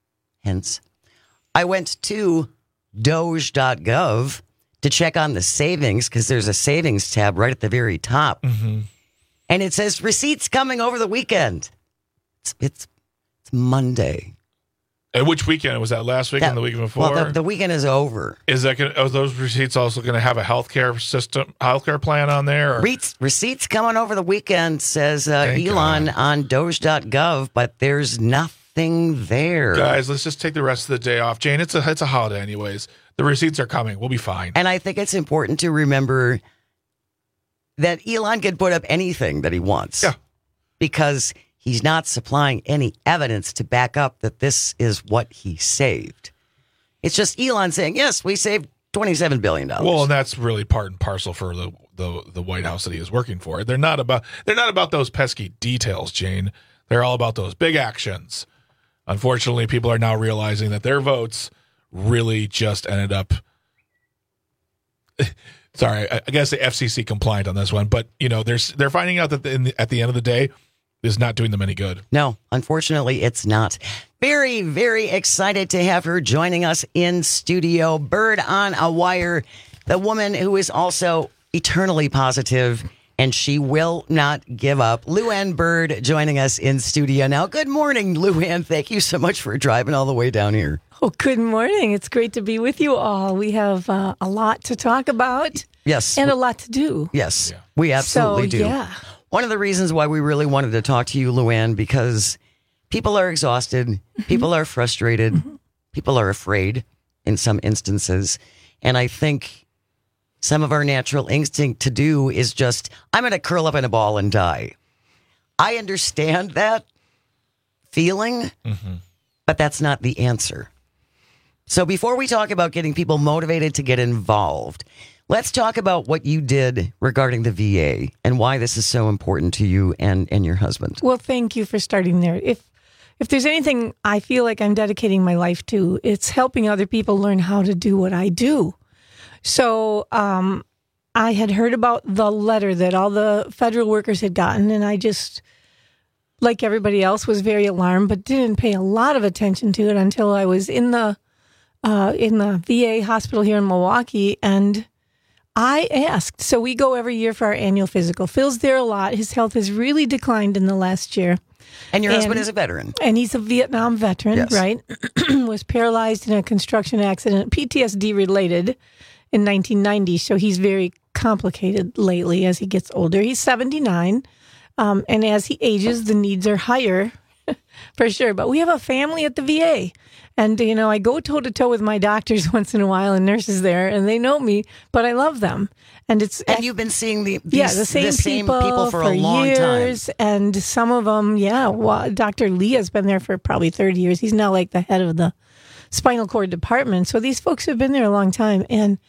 I went to Doge.gov to check on the savings, because there's a savings tab right at the very top. Mm-hmm. And it says receipts coming over the weekend. It's Monday. And which weekend? Was that last weekend, the week before? Well, the weekend is over. Is that are those receipts also going to have a healthcare plan on there? Or? Receipts coming over the weekend, says Elon on Doge.gov, but there's nothing there. Guys, let's just take the rest of the day off. Jane, it's a holiday anyways. The receipts are coming. We'll be fine. And I think it's important to remember that Elon can put up anything that he wants. Yeah. Because he's not supplying any evidence to back up that this is what he saved. It's just Elon saying, yes, we saved $27 billion. Well, and that's really part and parcel for the White House that he is working for. They're not about those pesky details, Jane. They're all about those big actions. Unfortunately, people are now realizing that their votes really just ended up sorry, I guess the FCC compliant on this one, but they're finding out that at the end of the day, is not doing them any good. No, unfortunately, it's not. Very, very excited to have her joining us in studio. Bird on a Wire, the woman who is also eternally positive, and she will not give up. Luann Bird joining us in studio now. Good morning, Luann. Thank you so much for driving all the way down here. Oh, good morning. It's great to be with you all. We have a lot to talk about. Yes. And a lot to do. Yes, we absolutely do. Yeah. One of the reasons why we really wanted to talk to you, Luann, because people are exhausted, people are frustrated, people are afraid in some instances. And I think some of our natural instinct to do is just, I'm going to curl up in a ball and die. I understand that feeling, but that's not the answer. So before we talk about getting people motivated to get involved, let's talk about what you did regarding the VA and why this is so important to you and your husband. Well, thank you for starting there. If there's anything I feel like I'm dedicating my life to, it's helping other people learn how to do what I do. So I had heard about the letter that all the federal workers had gotten, and I just, like everybody else, was very alarmed, but didn't pay a lot of attention to it until I was in the VA hospital here in Milwaukee, and I asked. So we go every year for our annual physical. Phil's there a lot. His health has really declined in the last year. And your husband is a veteran. And he's a Vietnam veteran, yes. Right? Was paralyzed in a construction accident, PTSD related, in 1990. So he's very complicated lately as he gets older. He's 79. And as he ages, the needs are higher, for sure. But we have a family at the VA. And, I go toe-to-toe with my doctors once in a while and nurses there, and they know me, but I love them. And you've been seeing the same people for a long years, time. And some of them, Dr. Lee has been there for probably 30 years. He's now like the head of the spinal cord department. So these folks have been there a long time. And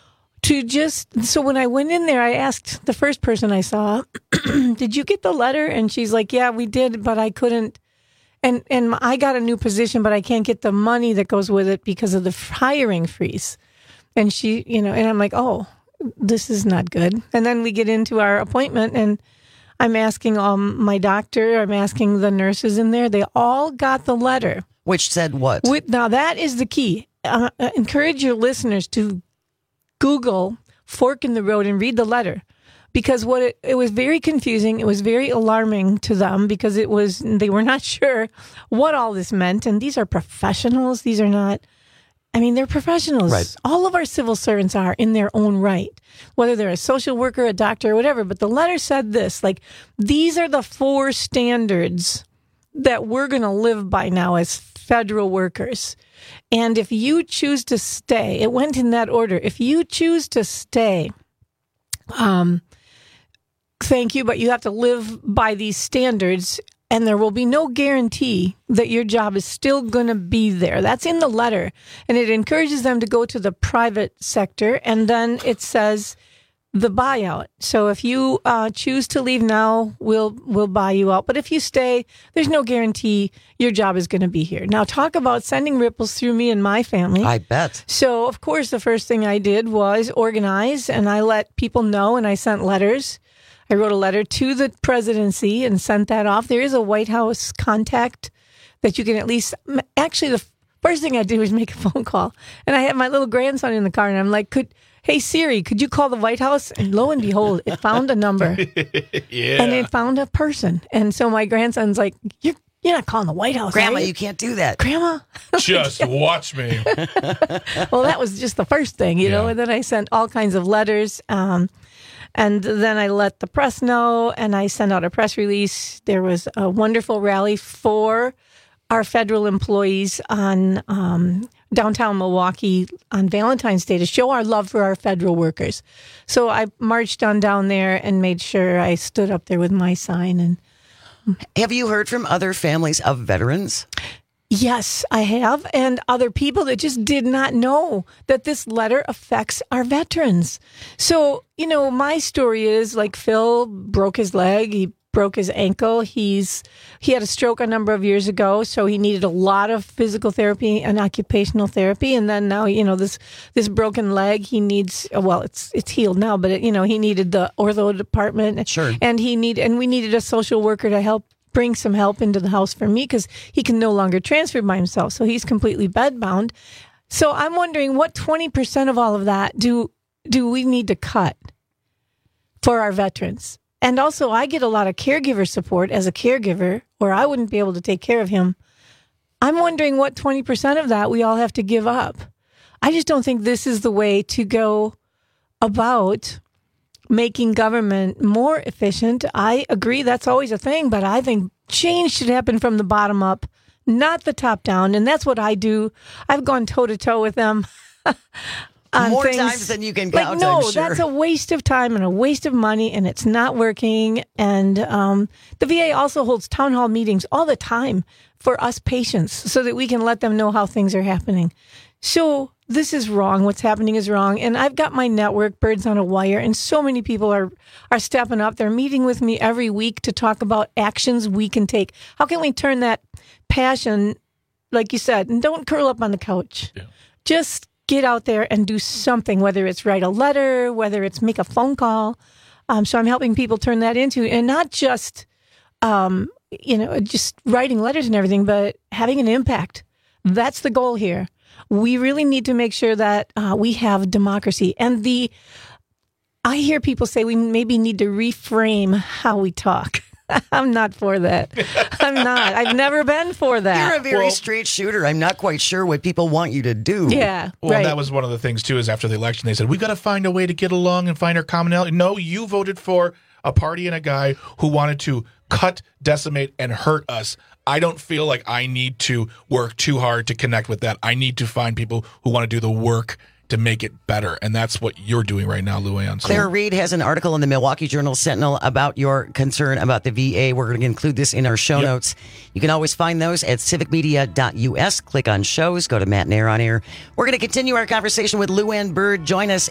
so when I went in there, I asked the first person I saw, did you get the letter? And she's like, yeah, we did, but I couldn't. And I got a new position, but I can't get the money that goes with it because of the hiring freeze. And she, and I'm like, oh, this is not good. And then we get into our appointment, and I'm asking my doctor, I'm asking the nurses in there. They all got the letter. Which said what? Now, that is the key. Encourage your listeners to Google Fork in the Road and read the letter. because it was very confusing. It was very alarming to them because they were not sure what all this meant. And these are professionals. These are not, they're professionals. Right. All of our civil servants are in their own right, whether they're a social worker, a doctor, or whatever. But the letter said this, these are the 4 standards that we're going to live by now as federal workers. And if you choose to stay, it went in that order. If you choose to stay, thank you, but you have to live by these standards, and there will be no guarantee that your job is still going to be there. That's in the letter. And it encourages them to go to the private sector. And then it says the buyout. So if you choose to leave now, we'll buy you out. But if you stay, there's no guarantee your job is going to be here. Now, talk about sending ripples through me and my family. I bet. So, of course, the first thing I did was organize, and I let people know, and I sent letters. I wrote a letter to the presidency and sent that off. There is a White House contact that you can at least... Actually, the first thing I did was make a phone call. And I had my little grandson in the car, and I'm like, hey, Siri, could you call the White House? And lo and behold, it found a number. Yeah. And it found a person. And so my grandson's like, you're not calling the White House, Grandma, are you? You can't do that. Grandma? Just watch me. Well, that was just the first thing, you know. And then I sent all kinds of letters. And then I let the press know, and I sent out a press release. There was a wonderful rally for our federal employees on downtown Milwaukee on Valentine's Day to show our love for our federal workers. So I marched on down there and made sure I stood up there with my sign. And have you heard from other families of veterans? Yes, I have. And other people that just did not know that this letter affects our veterans. So, my story is like Phil broke his leg. He broke his ankle. He had a stroke a number of years ago, so he needed a lot of physical therapy and occupational therapy. And then now, this broken leg, he needs, it's healed now, but he needed the ortho department. Sure. And we needed a social worker to help bring some help into the house for me because he can no longer transfer by himself. So he's completely bedbound. So I'm wondering what 20% of all of that do we need to cut for our veterans? And also, I get a lot of caregiver support as a caregiver, or I wouldn't be able to take care of him. I'm wondering what 20% of that we all have to give up. I just don't think this is the way to go about making government more efficient. I agree that's always a thing, but I think change should happen from the bottom up, not the top down. And that's what I do. I've gone toe-to-toe with them. More things. times than you can count, no, I'm sure. That's a waste of time and a waste of money, and it's not working. And the VA also holds town hall meetings all the time for us patients so that we can let them know how things are happening. So this is wrong. What's happening is wrong. And I've got my network, Birds on a Wire, and so many people are stepping up. They're meeting with me every week to talk about actions we can take. How can we turn that passion, like you said, and don't curl up on the couch. Yeah. Just get out there and do something, whether it's write a letter, whether it's make a phone call. So I'm helping people turn that into, and not just, just writing letters and everything, but having an impact. That's the goal here. We really need to make sure that we have democracy. And I hear people say we maybe need to reframe how we talk. I'm not for that. I'm not. I've never been for that. You're a very straight shooter. I'm not quite sure what people want you to do. Yeah. Well, right. That was one of the things, too, is after the election, they said, we got to find a way to get along and find our commonality. No, you voted for a party and a guy who wanted to cut, decimate, and hurt us. I don't feel like I need to work too hard to connect with that. I need to find people who want to do the work to make it better. And that's what you're doing right now, Lou Ann. Claire Reed has an article in the Milwaukee Journal Sentinel about your concern about the VA. We're going to include this in our show notes. You can always find those at civicmedia.us. Click on shows. Go to Matt and Air on Air. We're going to continue our conversation with Lou Ann Bird. Join us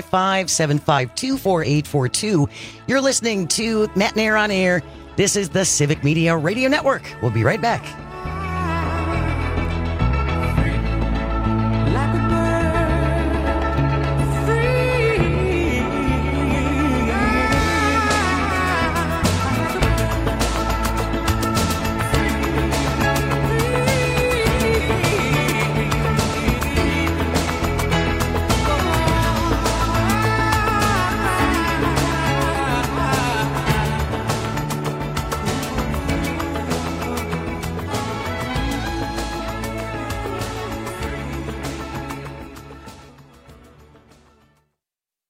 855-752-4842. You're listening to Matt and Air on Air. This is the Civic Media Radio Network. We'll be right back.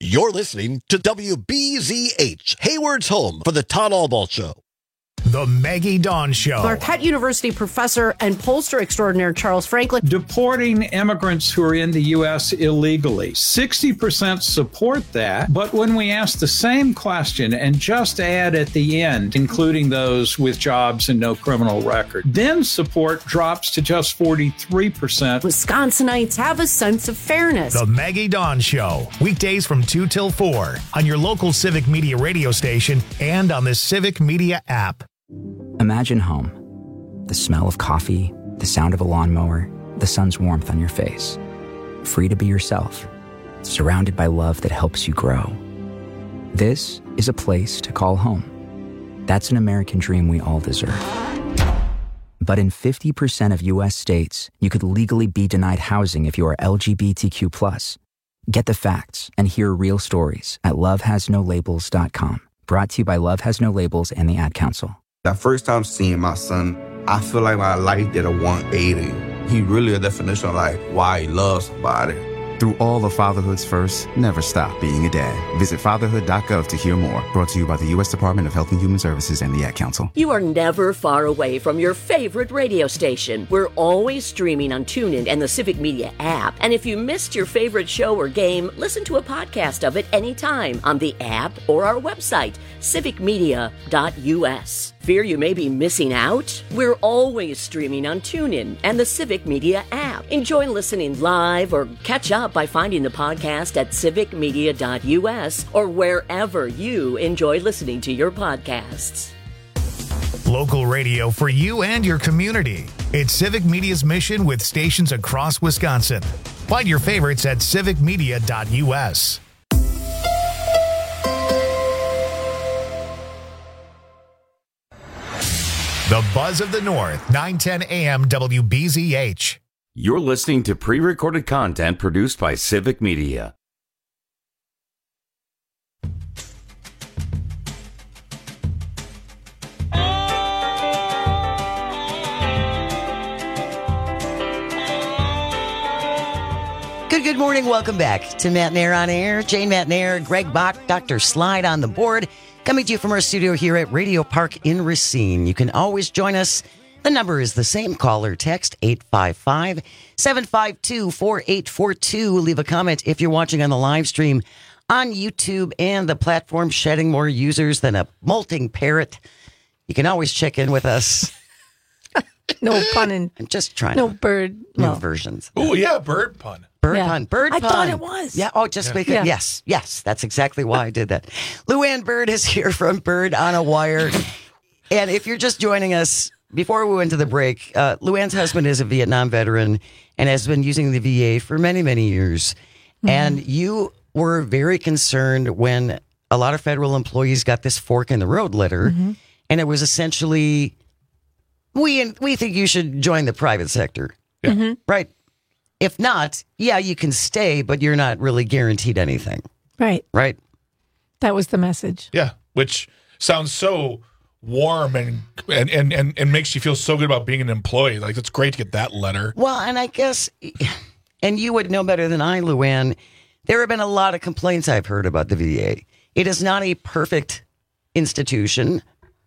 You're listening to WBZH, Hayward's home for the Todd Albaugh Show. The Maggie Dawn Show. Marquette University professor and pollster extraordinaire Charles Franklin. Deporting immigrants who are in the U.S. illegally. 60% support that, but when we ask the same question and just add at the end, including those with jobs and no criminal record, then support drops to just 43%. Wisconsinites have a sense of fairness. The Maggie Dawn Show. Weekdays from 2 till 4 on your local Civic Media radio station and on the Civic Media app. Imagine home. The smell of coffee, the sound of a lawnmower, the sun's warmth on your face. Free to be yourself, surrounded by love that helps you grow. This is a place to call home. That's an American dream we all deserve. But in 50% of U.S. states, you could legally be denied housing if you are LGBTQ+. Get the facts and hear real stories at lovehasnolabels.com. Brought to you by Love Has No Labels and the Ad Council. That first time seeing my son, I feel like my life did a 180. He really a definition of like why he loves somebody. Through all of fatherhood's first, never stop being a dad. Visit fatherhood.gov to hear more. Brought to you by the U.S. Department of Health and Human Services and the Ad Council. You are never far away from your favorite radio station. We're always streaming on TuneIn and the Civic Media app. And if you missed your favorite show or game, listen to a podcast of it anytime on the app or our website, civicmedia.us. Fear you may be missing out? We're always streaming on TuneIn and the Civic Media app. Enjoy listening live or catch up by finding the podcast at civicmedia.us or wherever you enjoy listening to your podcasts. Local radio for you and your community. It's Civic Media's mission with stations across Wisconsin. Find your favorites at civicmedia.us. The Buzz of the North, 910 AM WBZH. You're listening to pre-recorded content produced by Civic Media. Good morning. Welcome back to Matt Nair on Air. Jane Matt Nair, Greg Bach, Dr. Slide on the board. Coming to you from our studio here at Radio Park in Racine. You can always join us. The number is the same. Call or text 855-752-4842. Leave a comment if you're watching on the live stream on YouTube and the platform shedding more users than a molting parrot. You can always check in with us. No pun in. I'm just trying no to. Bird. New versions. Oh, yeah, bird pun. Bird pun. I thought it was. Yeah. Oh, just make it. Yes. That's exactly why I did that. Luann Bird is here from Bird on a Wire. And if you're just joining us, before we went to the break, Luann's husband is a Vietnam veteran and has been using the VA for many, many years. Mm-hmm. And you were very concerned when a lot of federal employees got this fork in the road letter. Mm-hmm. And it was essentially, we think you should join the private sector. Yeah. Mm-hmm. Right. If not, you can stay, but you're not really guaranteed anything. Right. Right. That was the message. Yeah, which sounds so warm and makes you feel so good about being an employee. Like, it's great to get that letter. Well, and I guess, and you would know better than I, Luann, there have been a lot of complaints I've heard about the VA. It is not a perfect institution.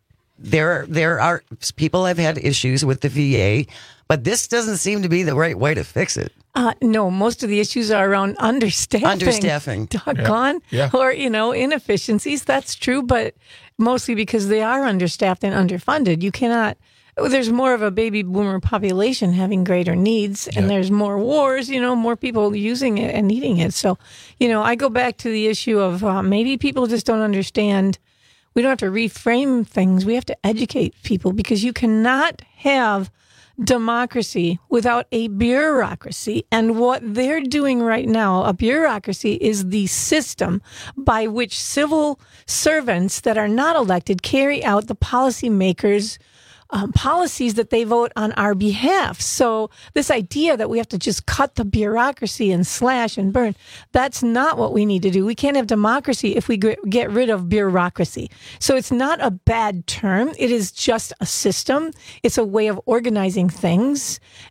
There are people have had issues with the VA, but this doesn't seem to be the right way to fix it. No, most of the issues are around understaffing. Doggone. Yeah. Or, inefficiencies. That's true, but mostly because they are understaffed and underfunded. You cannot, there's more of a baby boomer population having greater needs, and there's more wars, more people using it and needing it. So, I go back to the issue of maybe people just don't understand. We don't have to reframe things. We have to educate people, because you cannot have democracy without a bureaucracy. And what they're doing right now, a bureaucracy, is the system by which civil servants that are not elected carry out the policymakers' policies that they vote on our behalf. So this idea that we have to just cut the bureaucracy and slash and burn, that's not what we need to do. We can't have democracy if we get rid of bureaucracy. So it's not a bad term. It is just a system. It's a way of organizing things.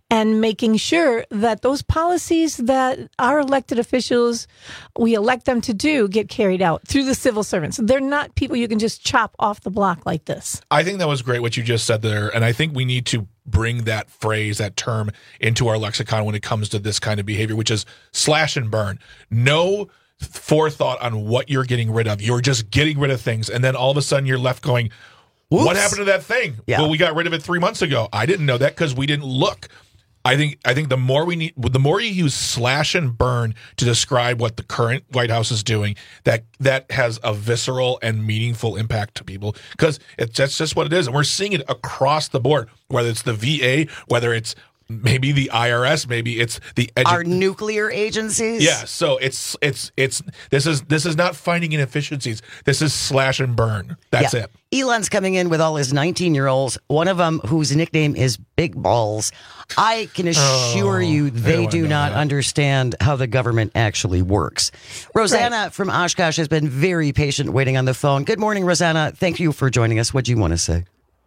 and making sure that those policies that our elected officials, we elect them to do, get carried out through the civil servants. They're not people you can just chop off the block like this. I think that was great what you just said there, and I think we need to bring that phrase, that term, into our lexicon when it comes to this kind of behavior, which is slash and burn. No forethought on what you're getting rid of. You're just getting rid of things, and then all of a sudden you're left going, whoops. What happened to that thing? Yeah. Well, we got rid of it 3 months ago. I didn't know that because we didn't look. I think the more you use slash and burn to describe what the current White House is doing, that has a visceral and meaningful impact to people, because that's just what it is, and we're seeing it across the board. Whether it's the VA, whether it's maybe the IRS, maybe it's our nuclear agencies. Yeah, so it's this is not finding inefficiencies. This is slash and burn. That's it. Elon's coming in with all his 19-year-olds, one of them whose nickname is Big Balls. I can assure you they do not understand how the government actually works. Rosanna from Oshkosh has been very patient waiting on the phone. Good morning, Rosanna. Thank you for joining us. What do you want to say?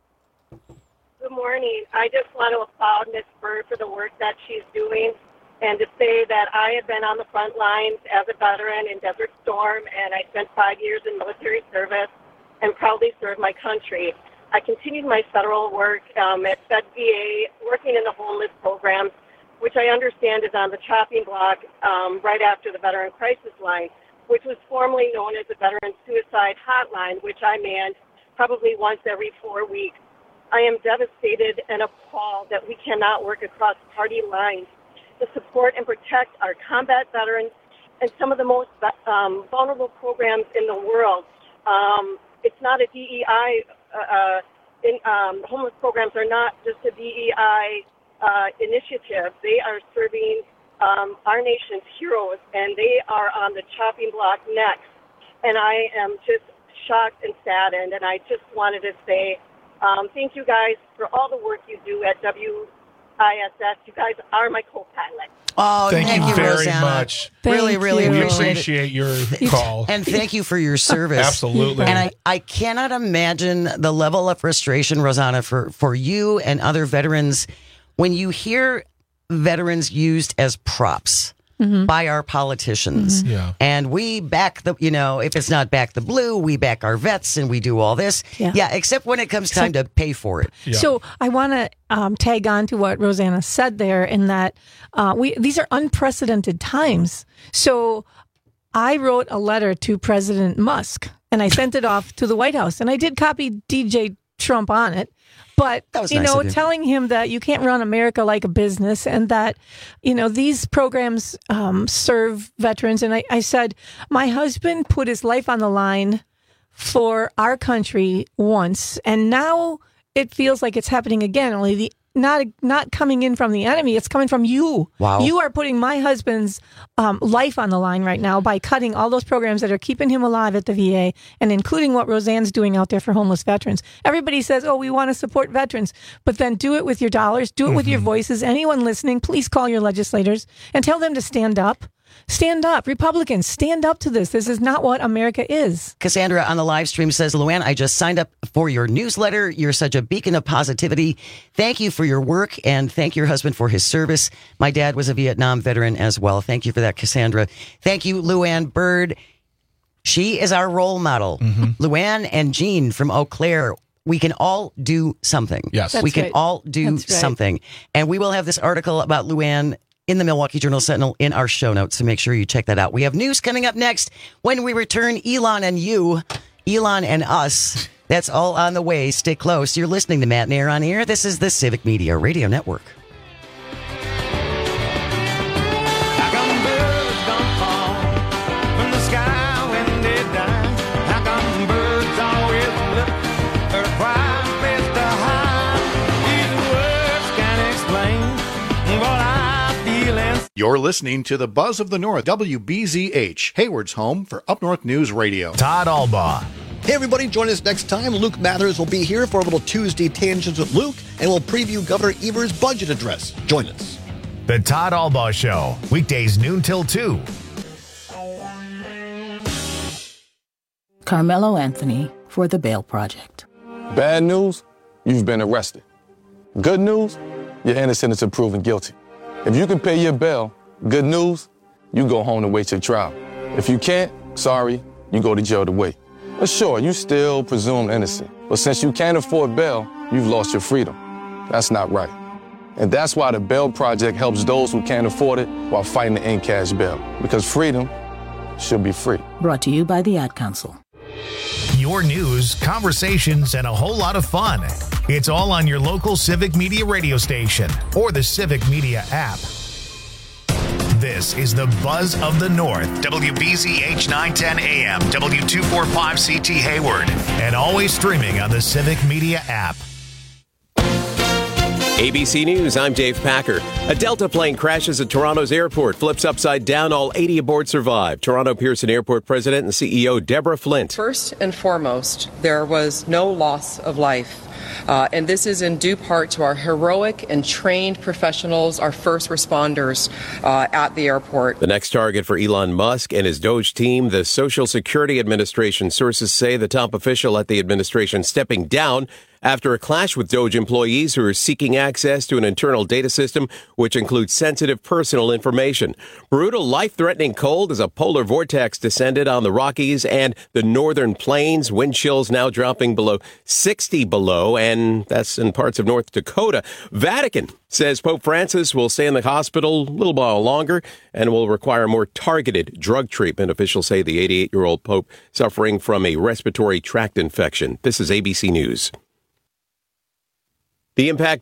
Good morning. I just want to applaud Ms. Bird for the work that she's doing, and to say that I have been on the front lines as a veteran in Desert Storm, and I spent 5 years in military service and proudly served my country. I continued my federal work at Fed VA, working in the homeless programs, which I understand is on the chopping block right after the Veteran Crisis Line, which was formerly known as the Veteran Suicide Hotline, which I manned probably once every 4 weeks. I am devastated and appalled that we cannot work across party lines to support and protect our combat veterans and some of the most vulnerable programs in the world. It's not a DEI, homeless programs are not just a DEI initiative. They are serving our nation's heroes, and they are on the chopping block next. And I am just shocked and saddened, and I just wanted to say thank you guys for all the work you do at WISS. You guys are my co-pilot. Oh, thank you very Rosanna. much. Really appreciate your call. And thank you for your service. Absolutely. And I cannot imagine the level of frustration, Rosanna, for you and other veterans when you hear veterans used as props by our politicians. Yeah. And we back if it's not back the blue, we back our vets and we do all this. Yeah, except when it comes time to pay for it. Yeah. So I want to tag on to what Rosanna said there, in that these are unprecedented times. So I wrote a letter to President Musk, and I sent it off to the White House, and I did copy DJ Trump on it. But, telling him that you can't run America like a business, and that, these programs serve veterans. And I said, my husband put his life on the line for our country once, and now it feels like it's happening again, only not coming in from the enemy. It's coming from you. Wow. You are putting my husband's life on the line right now by cutting all those programs that are keeping him alive at the VA, and including what Roseanne's doing out there for homeless veterans. Everybody says, we want to support veterans, but then do it with your dollars, do it with your voices. Anyone listening, please call your legislators and tell them to stand up. Stand up. Republicans, stand up to this. This is not what America is. Cassandra on the live stream says, Luann, I just signed up for your newsletter. You're such a beacon of positivity. Thank you for your work, and thank your husband for his service. My dad was a Vietnam veteran as well. Thank you for that, Cassandra. Thank you, Luann Bird. She is our role model. Luann and Jean from Eau Claire. We can all do something. Yes. We can all do something. And we will have this article about Luann in the Milwaukee Journal-Sentinel in our show notes, so make sure you check that out. We have news coming up next when we return. Elon and you, Elon and us. That's all on the way. Stay close. You're listening to Matt and Air on Air. This is the Civic Media Radio Network. You're listening to the Buzz of the North, WBZH, Hayward's home for Up North News Radio. Todd Albaugh. Hey, everybody, join us next time. Luke Mathers will be here for a little Tuesday Tangents with Luke, and we'll preview Governor Evers' budget address. Join us. The Todd Albaugh Show, weekdays noon till 2. Carmelo Anthony for The Bail Project. Bad news, you've been arrested. Good news, you're innocent until proven guilty. If you can pay your bail, good news, you go home to wait your trial. If you can't, sorry, you go to jail to wait. But sure, you still presumed innocent. But since you can't afford bail, you've lost your freedom. That's not right. And that's why the Bail Project helps those who can't afford it while fighting to end cash bail. Because freedom should be free. Brought to you by the Ad Council. Your news, conversations, and a whole lot of fun. It's all on your local Civic Media radio station or the Civic Media app. This is the Buzz of the North, WBZH 910 AM, W245CT Hayward, and always streaming on the Civic Media app. ABC News, I'm Dave Packer. A Delta plane crashes at Toronto's airport, flips upside down. All 80 aboard survive. Toronto Pearson Airport President and CEO Deborah Flint. First and foremost, there was no loss of life. And this is in due part to our heroic and trained professionals, our first responders at the airport. The next target for Elon Musk and his Doge team, the Social Security Administration. Sources say the top official at the administration stepping down after a clash with Doge employees who are seeking access to an internal data system which includes sensitive personal information. Brutal, life-threatening cold as a polar vortex descended on the Rockies and the northern plains. Wind chills now dropping below 60 below, and that's in parts of North Dakota. Vatican says Pope Francis will stay in the hospital a little while longer and will require more targeted drug treatment. Officials say the 88-year-old Pope suffering from a respiratory tract infection. This is ABC News. The impact